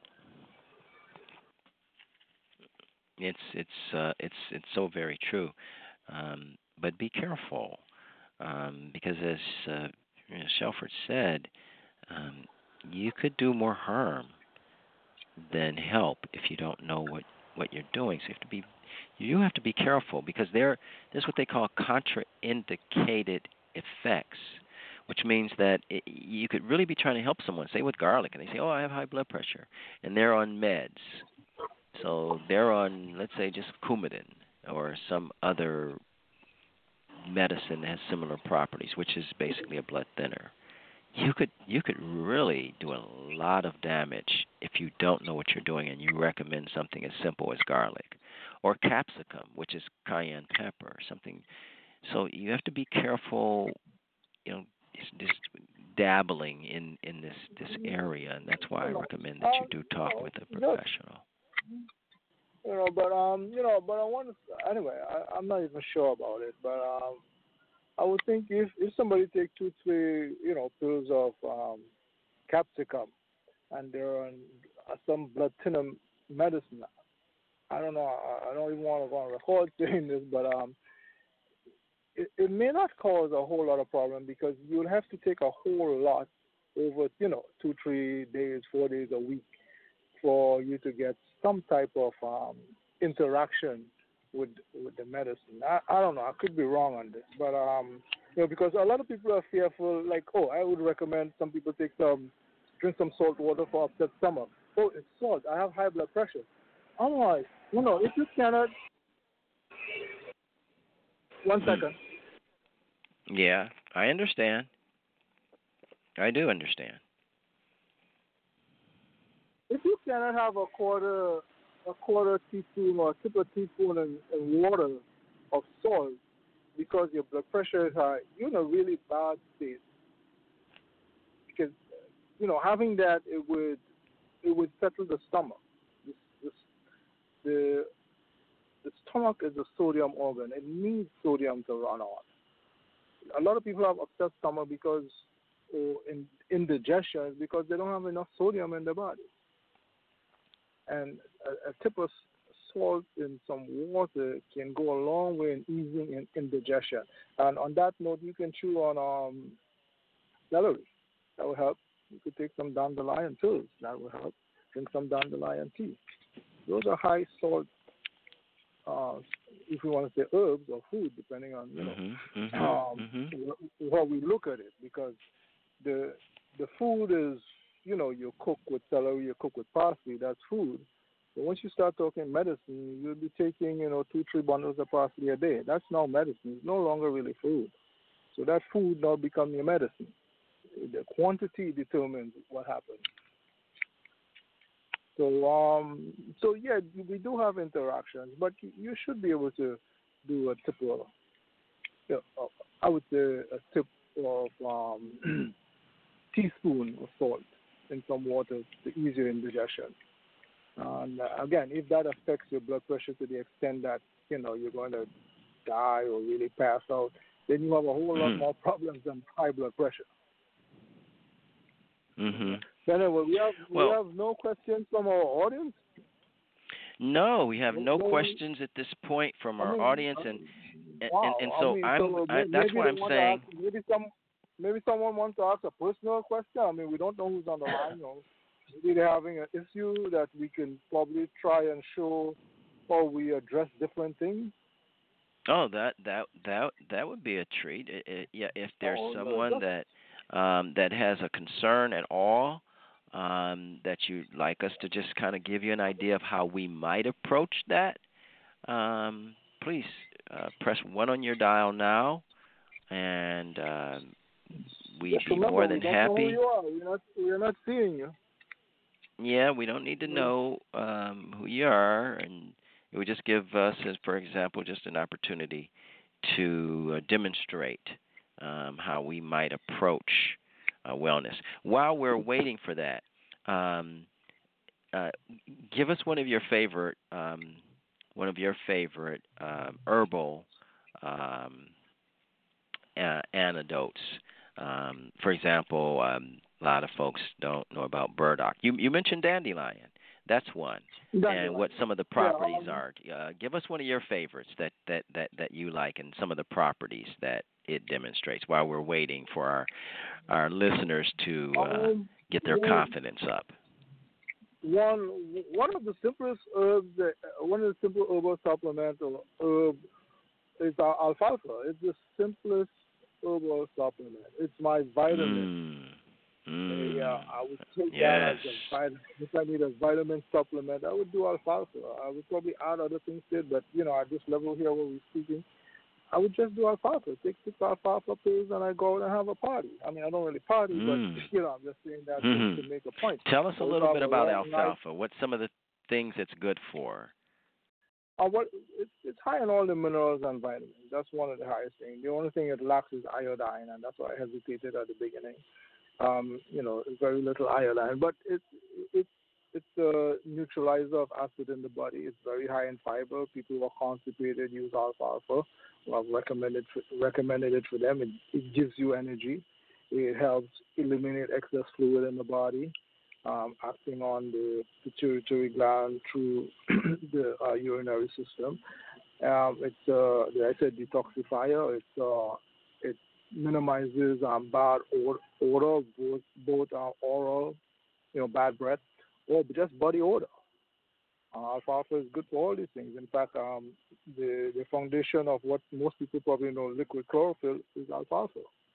It's so very true, but be careful because as Shelford said, you could do more harm than help if you don't know what you're doing. So you have to be careful because there's what they call contraindicated effects, which means that you could really be trying to help someone, say with garlic, and they say, "Oh, I have high blood pressure," and they're on meds. So they're on, let's say, just Coumadin or some other medicine that has similar properties, which is basically a blood thinner. You could really do a lot of damage if you don't know what you're doing and you recommend something as simple as garlic or capsicum, which is cayenne pepper, something. So you have to be careful, just dabbling in this area, and that's why I recommend that you do talk with a professional. But I want to, anyway, I'm not even sure about it, but I would think if somebody take 2-3 pills of capsicum and they're on some blood thinner medicine, I don't know, I don't even want to go on record saying this, but it may not cause a whole lot of problem because you'll have to take a whole lot over 2-3 days, 4 days a week for you to get some type of interaction with the medicine. I don't know. I could be wrong on this, but because a lot of people are fearful. Like, I would recommend some people drink some salt water for upset stomach. Oh, it's salt. I have high blood pressure. I'm like, if you cannot. One second. Yeah, I understand. I do understand. If you cannot have a quarter teaspoon or a tip of teaspoon in water of salt because your blood pressure is high, you're in a really bad state. Because having that, it would settle the stomach. The stomach is a sodium organ. It needs sodium to run on. A lot of people have upset stomach because indigestion is because they don't have enough sodium in their body. And a tip of salt in some water can go a long way in easing indigestion. And on that note, you can chew on celery. That will help. You could take some dandelion pills. That will help. Drink some dandelion tea. Those are high salt, if you want to say herbs or food, depending on how we look at it. Because the food is, you cook with celery, you cook with parsley, that's food. But once you start talking medicine, you'll be taking, 2-3 bundles of parsley a day. That's now medicine. It's no longer really food. So that food now becomes your medicine. The quantity determines what happens. So yeah, we do have interactions, but you should be able to do a tip of, I would say a tip of teaspoon of salt in some water to ease your indigestion. And again, if that affects your blood pressure to the extent that you're going to die or really pass out, then you have a whole lot more problems than high blood pressure. Anyway, we have no questions from our audience. No, we have no questions at this point from our audience, and so that's why I'm saying maybe someone wants to ask a personal question. I mean, we don't know who's on the line. Maybe they're having an issue that we can probably try and show how we address different things. Oh, that would be a treat. Yeah, if there's someone that has a concern at all, that you'd like us to just kind of give you an idea of how we might approach that, please press 1 on your dial now, and we'd be more than happy. We don't know who you are. We're not seeing you. Yeah, we don't need to know who you are, and it would just give us, as for example, just an opportunity to demonstrate how we might approach wellness. While we're waiting for that, give us one of your favorite herbal antidotes. For example, a lot of folks don't know about burdock. You mentioned dandelion. That's one. And what some of the properties are. Give us one of your favorites that you like and some of the properties that it demonstrates while we're waiting for our listeners to get their confidence up. One of the simplest herbs, one of the simple herbal supplemental herb is alfalfa. It's the simplest herbal supplement. It's my vitamin. Yeah, I would take that as a vitamin. If I need a vitamin supplement, I would do alfalfa. I would probably add other things to it, but at this level here where we're speaking, I would just do alfalfa. Take 6 alfalfa pills and I go out and have a party. I mean, I don't really party, but I'm just saying that just to make a point. Tell us a little bit about alfalfa. What's some of the things it's good for? It's high in all the minerals and vitamins. That's one of the highest things. The only thing it lacks is iodine, and that's why I hesitated at the beginning. Very little iodine, but it's a neutralizer of acid in the body. It's very high in fiber. People who are constipated use alfalfa. I've recommended it for them. It gives you energy. It helps eliminate excess fluid in the body, acting on the pituitary gland through the urinary system. It's I said detoxifier. It minimizes bad odor, both oral, bad breath, or just body odor. Alfalfa is good for all these things. In fact, the foundation of what most people probably know, liquid chlorophyll, is alfalfa.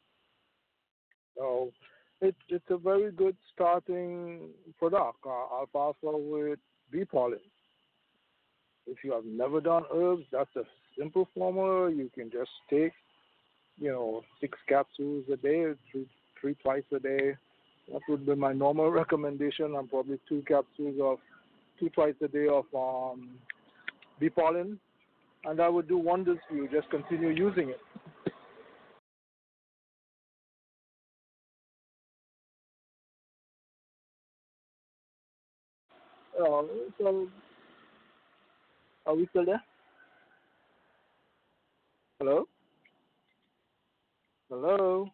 So it's a very good starting product, alfalfa with bee pollen. If you have never done herbs, that's a simple formula. You can just take 6 capsules a day, three twice a day. That would be my normal recommendation. And probably 2 capsules of 2 twice a day of bee pollen, and that would do wonders for you. Just continue using it. So, are we still there? Hello? Hello?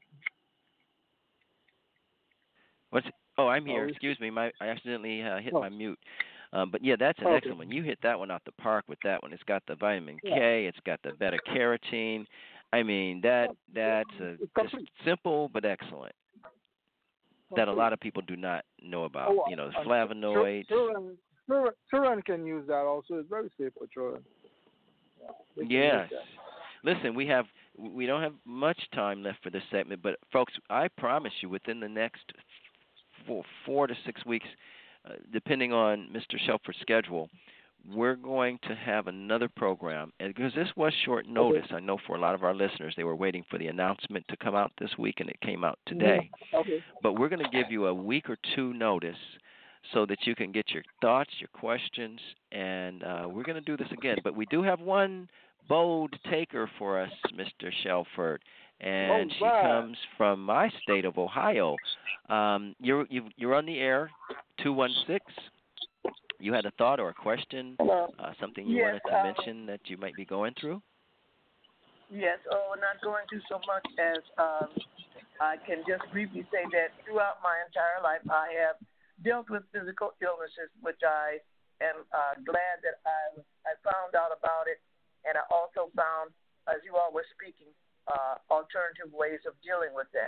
I'm here. Excuse me. I accidentally hit my mute. But yeah, that's an excellent one. You hit that one out the park with that one. It's got the vitamin K. It's got the beta carotene. I mean, that's just simple but excellent. That a lot of people do not know about. The flavonoids. Children can use that also. It's very safe for children. Yes. Listen, we don't have much time left for this segment, but folks, I promise you, within the next 4 to 6 weeks, depending on Mr. Shelford's schedule, we're going to have another program. And because this was short notice, I know for a lot of our listeners, they were waiting for the announcement to come out this week, and it came out today. But we're going to give you a week or 2 notice so that you can get your thoughts, your questions, and we're going to do this again. But we do have one bold taker for us, Mr. Shelford, and she comes from my state of Ohio. You're on the air, 216. You had a thought or a question, something you wanted to mention that you might be going through? Yes, not going through so much as I can just briefly say that throughout my entire life I have dealt with physical illnesses, which I am glad that I found out about it, and I also found, as you all were speaking, alternative ways of dealing with that.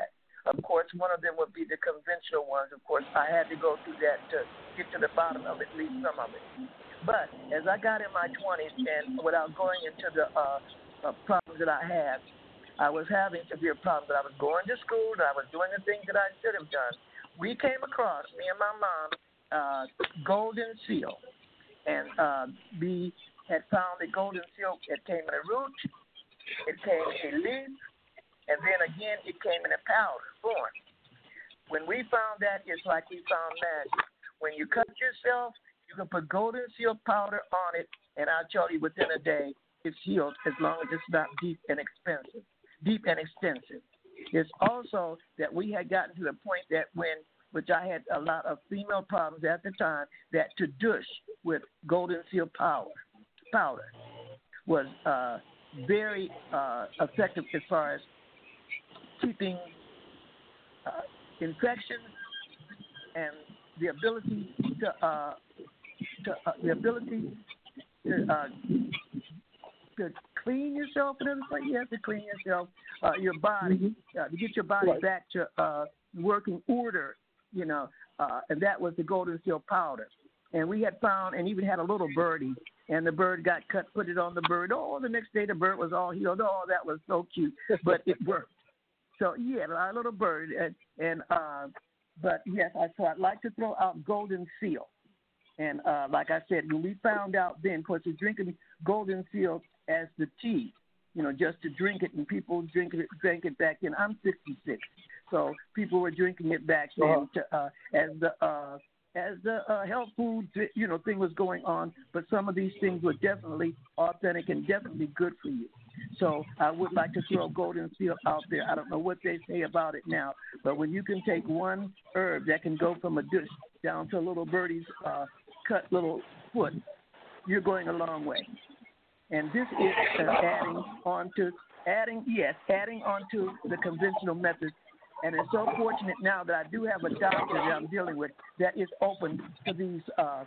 Of course, one of them would be the conventional ones. Of course, I had to go through that to get to the bottom of at least some of it. But as I got in my 20s, and without going into the problems that I had, I was having severe problems. But I was going to school, and I was doing the things that I should have done. We came across, me and my mom, golden seal. And we had found the golden seal. It came in a root, it came in a leaf, and then again it came in a powder form. When we found that, it's like we found magic. When you cut yourself, you can put golden seal powder on it, and I'll tell you within a day it's healed as long as it's not deep and extensive. It's also that we had gotten to the point that which I had a lot of female problems at the time, that to douche with golden seal powder was very effective as far as keeping infections and the ability to clean yourself and everything. You have to clean yourself, your body, to get your body back to working order, and that was the golden seal powder. And we had found, and even had a little birdie, and the bird got cut, put it on the bird. Oh, the next day the bird was all healed. Oh, that was so cute, but it worked. So, yeah, our little bird, but yes, I'd like to throw out golden seal. And like I said, when we found out then, of course, we're drinking golden seal as the tea, just to drink it, and people drank it back then. I'm 66, so people were drinking it back then as the health food, thing was going on. But some of these things were definitely authentic and definitely good for you. So I would like to throw golden seal out there. I don't know what they say about it now, but when you can take one herb that can go from a dish down to a little birdie's cut little foot, you're going a long way. And this is adding on to the conventional methods. And it's so fortunate now that I do have a doctor that I'm dealing with that is open to these,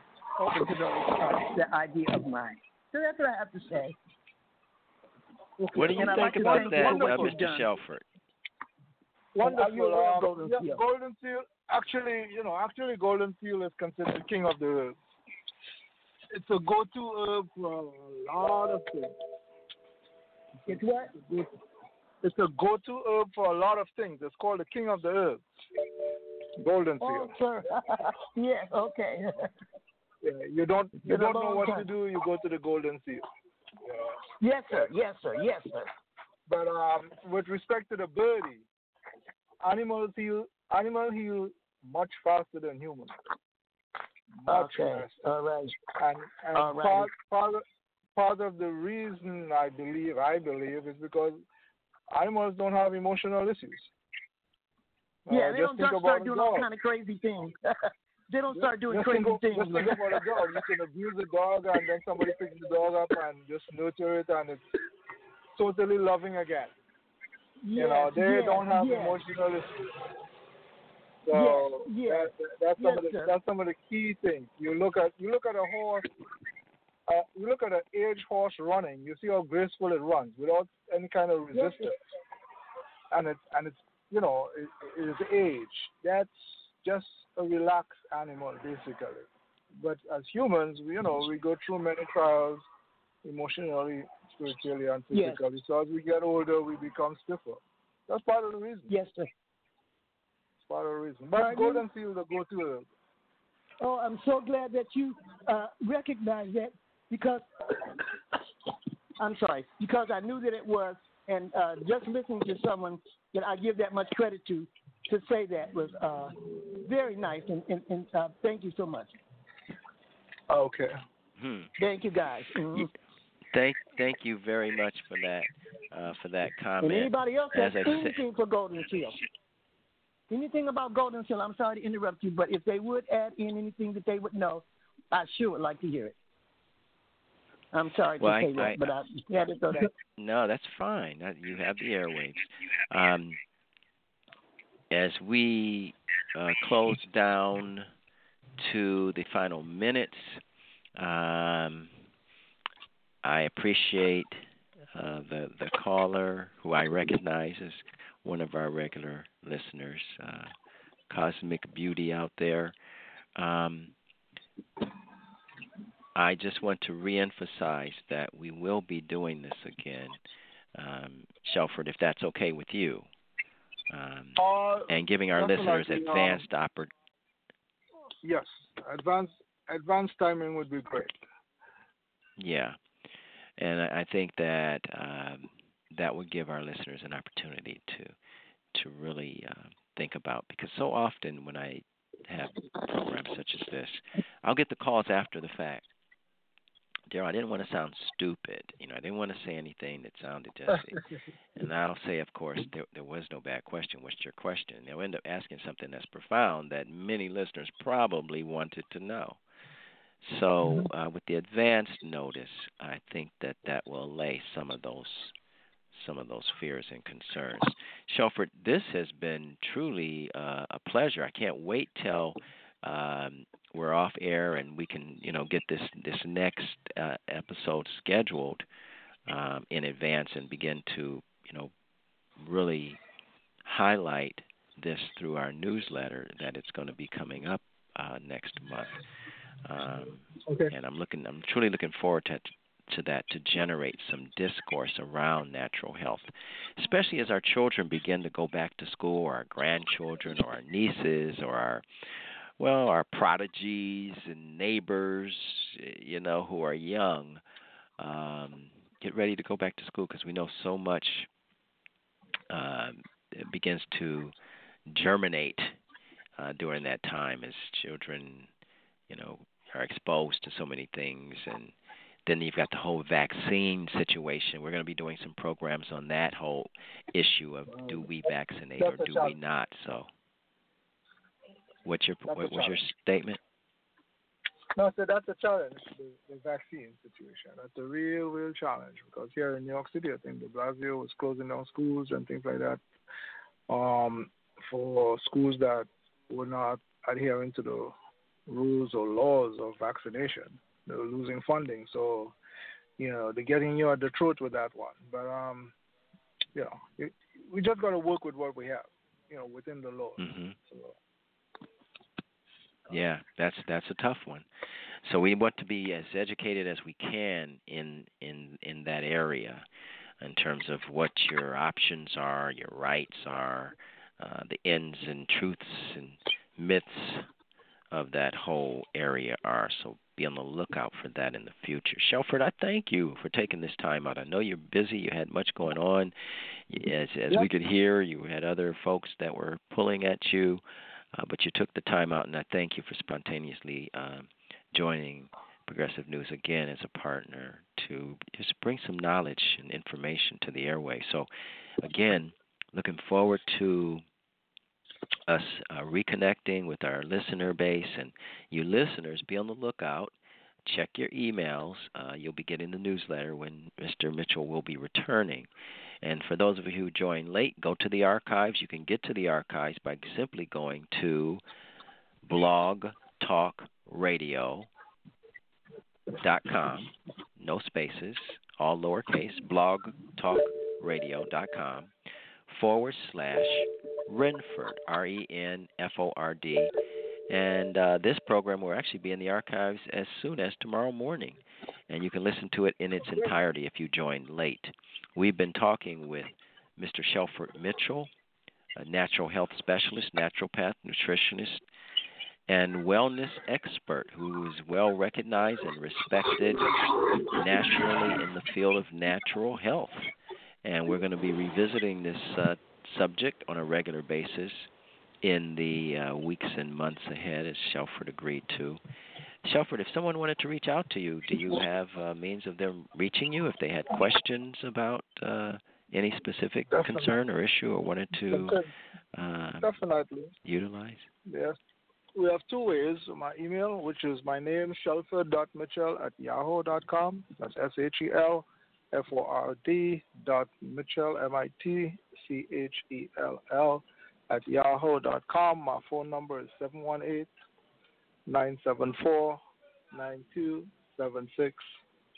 the idea of mine. So that's what I have to say. What do you think about that, Mr. Shelford? Wonderful. Golden seal. Actually, golden seal is considered king of the herbs. It's a go-to herb for a lot of things. It's what? It's a go-to herb for a lot of things. It's called the king of the herbs. Golden seal. Oh, sir. Yes. Okay. Yeah, you don't know what to do. You go to the golden seal. Yes, sir. Yes, sir. Yes, sir. But with respect to the birdie, animals heal much faster than humans. Much faster. All right. And all right. Part of the reason I believe is because animals don't have emotional issues. Yeah, they don't start doing all kind of crazy things. They don't start doing crazy things. Just think about a dog. You can abuse a dog, and then somebody picks the dog up and just nurture it, and it's totally loving again. Yes, they don't have emotional issues. So that's some of the key things. You look at a horse. You look at an aged horse running. You see how graceful it runs without any kind of resistance, and it's it is age. That's just a relaxed animal, basically. But as humans, we go through many trials, emotionally, spiritually, and physically. Yes. So as we get older, we become stiffer. That's part of the reason. Yes, sir. It's part of the reason. But golden seal is a go-to herb. Oh, I'm so glad that you recognize that, because because I knew that it was, and just listening to someone that I give that much credit to say that was very nice, and thank you so much. Okay. Thank you, guys. Mm-hmm. Thank you very much for that comment. And anybody else has anything for golden seal? Anything about golden seal? I'm sorry to interrupt you, but if they would add in anything that they would know, I sure would like to hear it. I'm sorry to say that, but I had to throw that. No, that's fine. You have the airwaves. As we close down to the final minutes, I appreciate the caller, who I recognize as one of our regular listeners, cosmic beauty out there. I just want to reemphasize that we will be doing this again, Shelford, if that's okay with you, and giving our listeners advanced Yes, advanced timing would be great. Yeah, and I think that that would give our listeners an opportunity to really think about, because so often when I have programs such as this, I'll get the calls after the fact. Daryl, I didn't want to sound stupid. I didn't want to say anything that sounded just. And I'll say, of course, there was no bad question. What's your question? And they'll end up asking something that's profound that many listeners probably wanted to know. So with the advanced notice, I think that will allay some of those fears and concerns. Shelford, this has been truly a pleasure. I can't wait till we're off air and we can, get this next episode scheduled in advance and begin to, really highlight this through our newsletter that it's going to be coming up next month. Okay. And I'm truly looking forward to that, to generate some discourse around natural health, especially as our children begin to go back to school, or our grandchildren, or our nieces, or our prodigies and neighbors, who are young, get ready to go back to school, because we know so much begins to germinate during that time as children, are exposed to so many things. And then you've got the whole vaccine situation. We're going to be doing some programs on that whole issue of do we vaccinate or do we not. So what's your statement? No, so that's a challenge, the vaccine situation. That's a real challenge, because here in New York City, I think de Blasio was closing down schools and things like that for schools that were not adhering to the rules or laws of vaccination. They were losing funding. So, they're getting you at the throat with that one. But, we just got to work with what we have, within the law. Mm-hmm. So, yeah, that's a tough one. So we want to be as educated as we can in that area, in terms of what your options are, your rights are, the ins and truths and myths of that whole area are. So be on the lookout for that in the future. Shelford, I thank you for taking this time out. I know you're busy. You had much going on. As we could hear, you had other folks that were pulling at you. But you took the time out, and I thank you for spontaneously joining Progressive News again as a partner to just bring some knowledge and information to the airway. So, again, looking forward to us reconnecting with our listener base. And you listeners, be on the lookout. Check your emails. You'll be getting the newsletter when Mr. Mitchell will be returning. And for those of you who joined late, go to the archives. You can get to the archives by simply going to blogtalkradio.com, no spaces, all lowercase, blogtalkradio.com /Renford, RENFORD. And this program will actually be in the archives as soon as tomorrow morning. And you can listen to it in its entirety if you joined late. We've been talking with Mr. Shelford Mitchell, a natural health specialist, naturopath, nutritionist, and wellness expert who is well recognized and respected nationally in the field of natural health. And we're going to be revisiting this subject on a regular basis in the weeks and months ahead, as Shelford agreed to. Shelford, if someone wanted to reach out to you, do you have means of them reaching you if they had questions about any specific concern or issue or wanted to definitely utilize? Yes. We have two ways. My email, which is my name, shelford.mitchell@yahoo.com. That's SHELFORD.Mitchell, MITCHELL @yahoo.com. My phone number is 718-974-9276.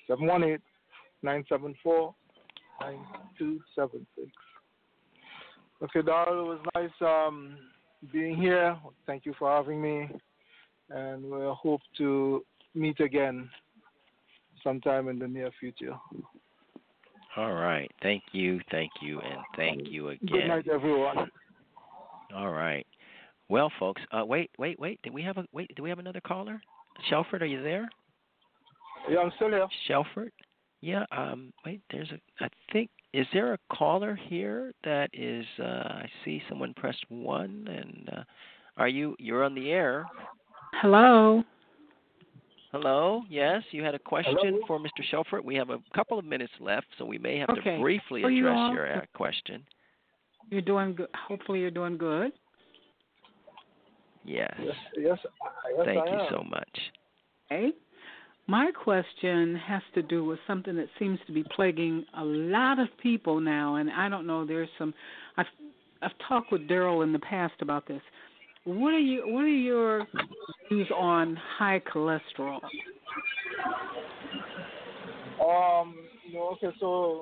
718-974-9276. Okay, Darrell, it was nice being here. Thank you for having me, and we'll hope to meet again sometime in the near future. All right. Thank you, and thank you again. Good night, everyone. All right. Well, folks, wait. Do we have another caller? Shelford, are you there? Yeah, I'm still here. Shelford? Yeah. Wait. Is there a caller here that is? I see someone pressed 1, and you're on the air? Hello. Hello. Yes, you had a question Hello? for Mr. Shelford. We have a couple of minutes left, so we may have to briefly Are you address on? your question. You're doing good. Hopefully, you're doing good. Yes. Yes, Thank I you am. so much. Okay. My question has to do with something that seems to be plaguing a lot of people now, and I don't know. I've talked with Daryl in the past about this. What are your views on high cholesterol? Okay, so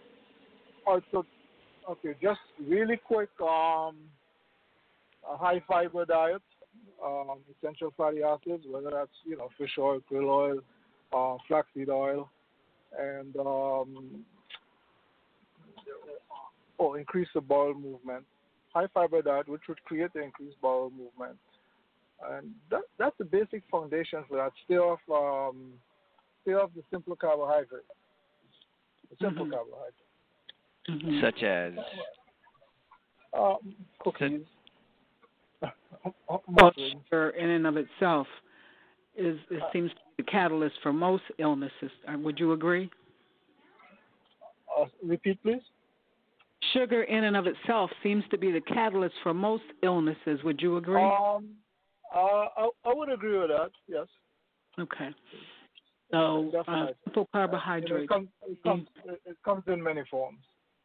just really quick, a high fiber diet, essential fatty acids, whether that's fish oil, krill oil, flaxseed oil, and increase the bowel movement. High fiber diet, which would create the increased bowel movement, and that's the basic foundation for that. Stay off the simple carbohydrates. Carbohydrates. Mm-hmm. Such as cookies. Sugar in and of itself seems to be the catalyst for most illnesses. Would you agree? Repeat, please. Sugar in and of itself seems to be the catalyst for most illnesses. Would you agree? I would agree with that. Yes. Okay. So simple carbohydrates. It comes in many forms.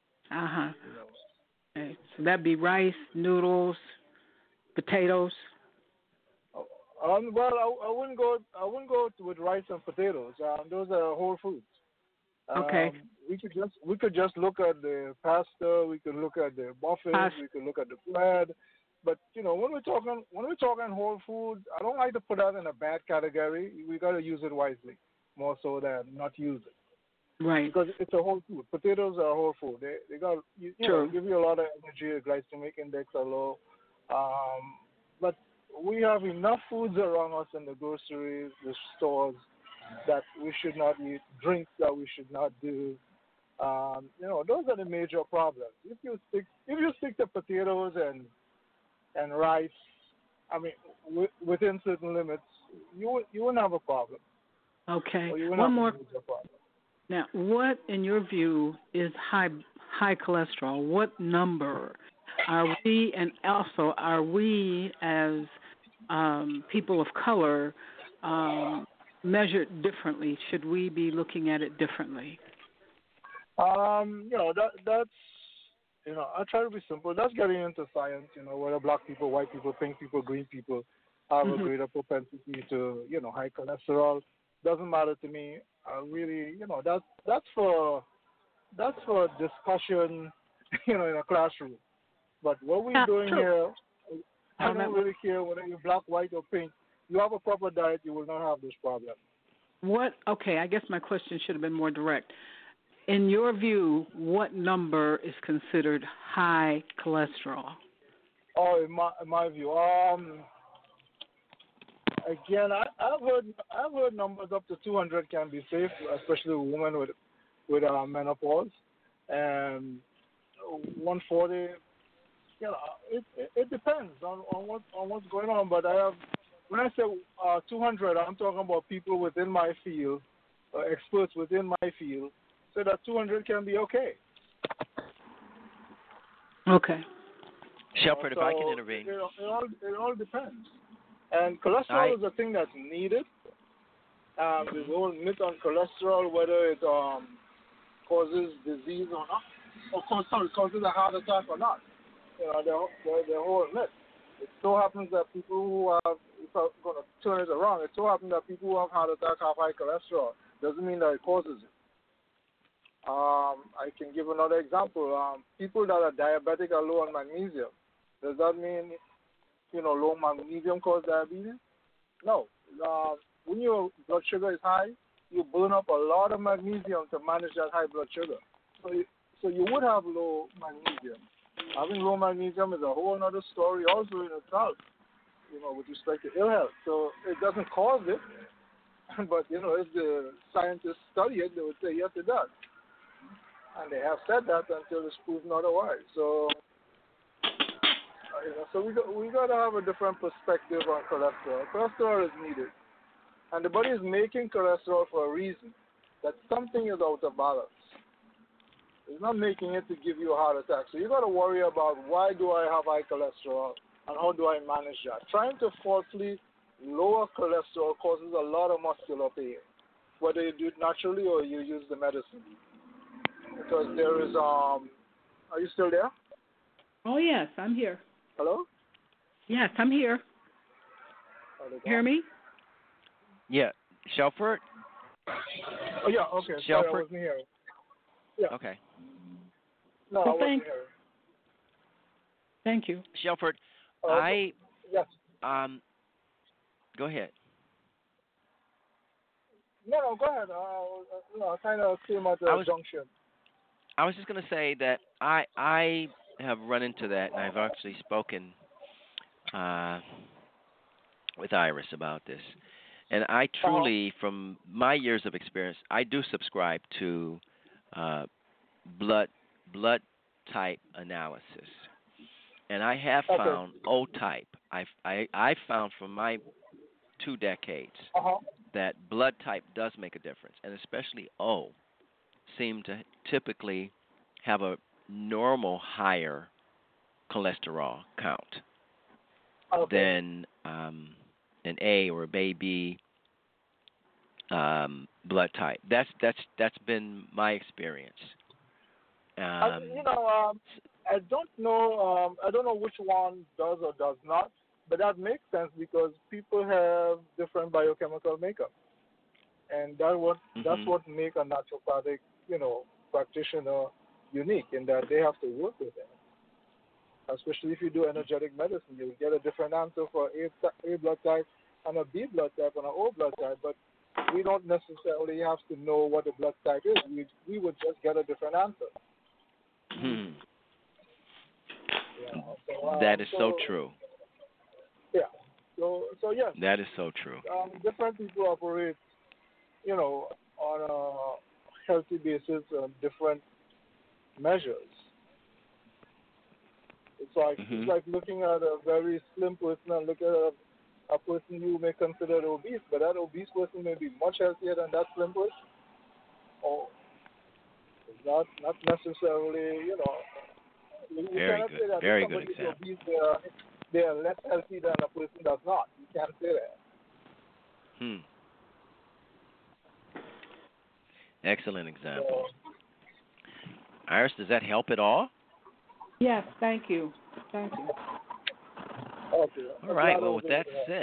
Okay. So that'd be rice, noodles, potatoes. Well, I wouldn't go with rice and potatoes. Those are whole foods. Okay. We could just look at the pasta. We could look at the muffins. We could look at the bread. But when we're talking whole foods, I don't like to put that in a bad category. We got to use it wisely, more so than not use it. Right. Because it's a whole food. Potatoes are a whole food. They got give you a lot of energy. The glycemic index are low. But we have enough foods around us in the groceries, the stores, that we should not eat, drinks that we should not do. Those are the major problems. If you stick to potatoes and rice, within certain limits, you wouldn't have a problem. Okay. One more. Now, what, in your view, is high cholesterol? What number are we, and also are we as people of color measured differently? Should we be looking at it differently? That's I try to be simple. That's getting into science. Whether black people, white people, pink people, green people have a greater propensity to high cholesterol. Doesn't matter to me. Really, that's for discussion, in a classroom. But what we're doing here, I don't really care whether you're black, white, or pink. You have a proper diet, you will not have this problem. Okay, I guess my question should have been more direct. In your view, what number is considered high cholesterol? Oh, in my view, again, I've heard numbers up to 200 can be safe, especially women with menopause, and 140. It depends on what's going on. But when I say 200, I'm talking about people within my field, experts within my field, say that 200 can be okay. Okay. Shelford, if I can intervene. It all depends. And cholesterol is a thing that's needed. There's a whole myth on cholesterol, whether it causes disease or not, causes a heart attack or not. The whole myth. It so happens that people who have, if I'm going to turn it around, it so happens that people who have heart attack have high cholesterol. Doesn't mean that it causes it. I can give another example. People that are diabetic are low on magnesium. Does that mean, low magnesium causes diabetes? No. When your blood sugar is high, you burn up a lot of magnesium to manage that high blood sugar. So you would have low magnesium. Having low magnesium is a whole other story also in itself, with respect to ill health. So it doesn't cause it, but, if the scientists study it, they would say, yes, it does. And they have said that until it's proven otherwise. So, so we got to have a different perspective on cholesterol. Cholesterol is needed. And the body is making cholesterol for a reason, that something is out of balance. It's not making it to give you a heart attack. So you got to worry about why do I have high cholesterol and how do I manage that. Trying to falsely lower cholesterol causes a lot of muscular pain, whether you do it naturally or you use the medicine. Because there is, are you still there? Oh, yes, I'm here. Hello? Yes, I'm here. Hear me? Yeah. Shelford? Oh, yeah, okay. Shelford? Sorry, I wasn't here. Yeah. Okay. No, I wasn't here. Thank you. Shelford, yes. Go ahead. No, go ahead. I kind of came at a junction. I was just going to say that I have run into that, and I've actually spoken with Iris about this. And I truly, from my years of experience, I do subscribe to blood type analysis. And I have found O type. I found from my 2 decades that blood type does make a difference, and especially O seem to typically have a normal higher cholesterol count than an A or a baby blood type. That's been my experience. I don't know. I don't know which one does or does not, but that makes sense because people have different biochemical makeup, and that's what makes a naturopathic, practitioner unique in that they have to work with it. Especially if you do energetic medicine, you get a different answer for A blood type and a B blood type and an O blood type, but we don't necessarily have to know what the blood type is. We would just get a different answer. That is so true. Yeah. So yes. That is so true. Different people operate, on a healthy basis on different measures. It's like looking at a very slim person and looking at a person you may consider obese, but that obese person may be much healthier than that slim person. Or not necessarily, Very good. Say that Very if good somebody is example. obese, they are less healthy than a person does not. You can't say that. Excellent example. Iris, does that help at all? Yes, thank you. Thank you. Okay. All right. Well, with that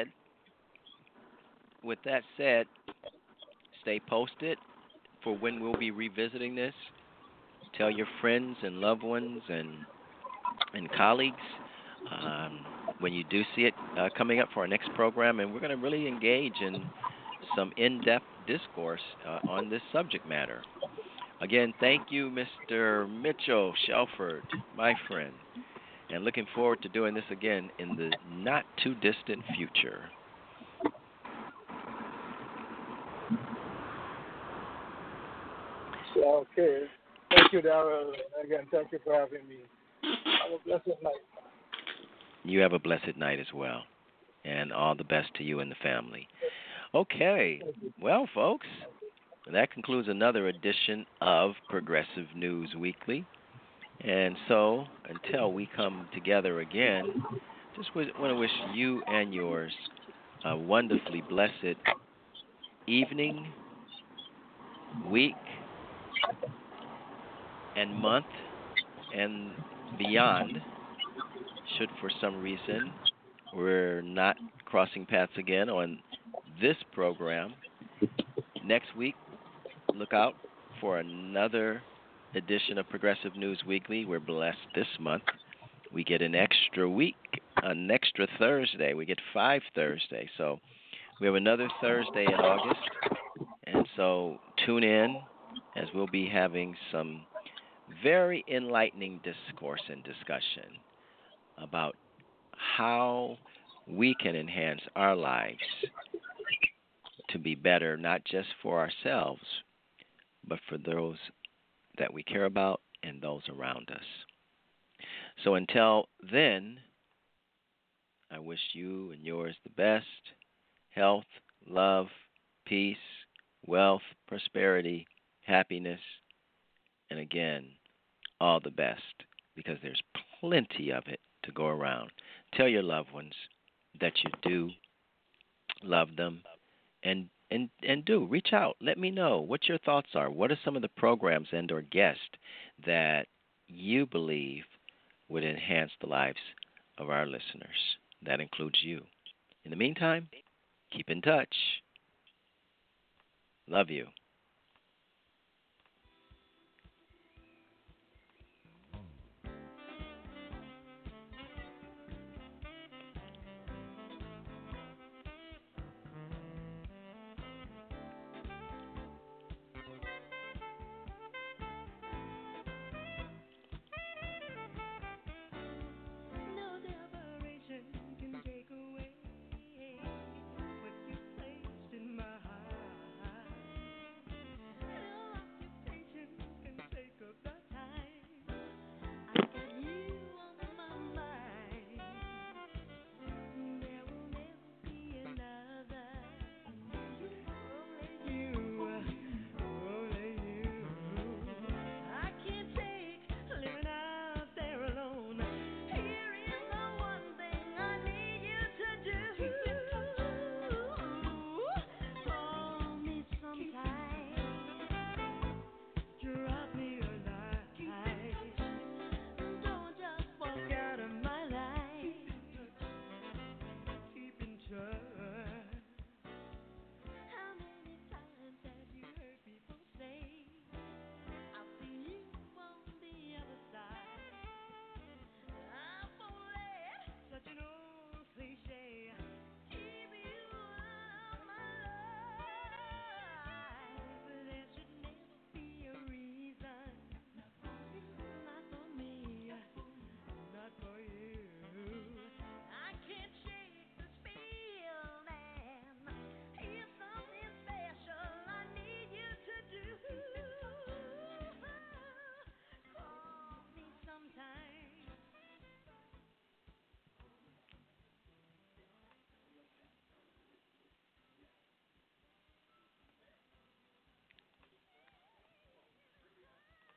said, stay posted for when we'll be revisiting this. Tell your friends and loved ones and colleagues when you do see it coming up for our next program, and we're going to really engage in some in-depth discourse on this subject matter. Again, thank you, Mr. Mitchell Shelford, my friend, and looking forward to doing this again in the not-too-distant future. Okay. Thank you, Darrell. Again, thank you for having me. Have a blessed night. You have a blessed night as well, and all the best to you and the family. Okay. Well, folks, that concludes another edition of Progressive News Weekly. And so, until we come together again, just want to wish you and yours a wonderfully blessed evening, week, and month, and beyond, should for some reason we're not crossing paths again on this program. Next week, look out for another edition of Progressive News Weekly. We're blessed this month. We get an extra week, an extra Thursday. We get 5 Thursdays. So we have another Thursday in August. And so tune in as we'll be having some very enlightening discourse and discussion about how we can enhance our lives to be better, not just for ourselves, but for those that we care about and those around us. So until then, I wish you and yours the best: health, love, peace, wealth, prosperity, happiness, and again, all the best, because there's plenty of it to go around. Tell your loved ones that you do love them, and do reach out. Let me know what your thoughts are. What are some of the programs and or guests that you believe would enhance the lives of our listeners? That includes you. In the meantime, keep in touch. Love you.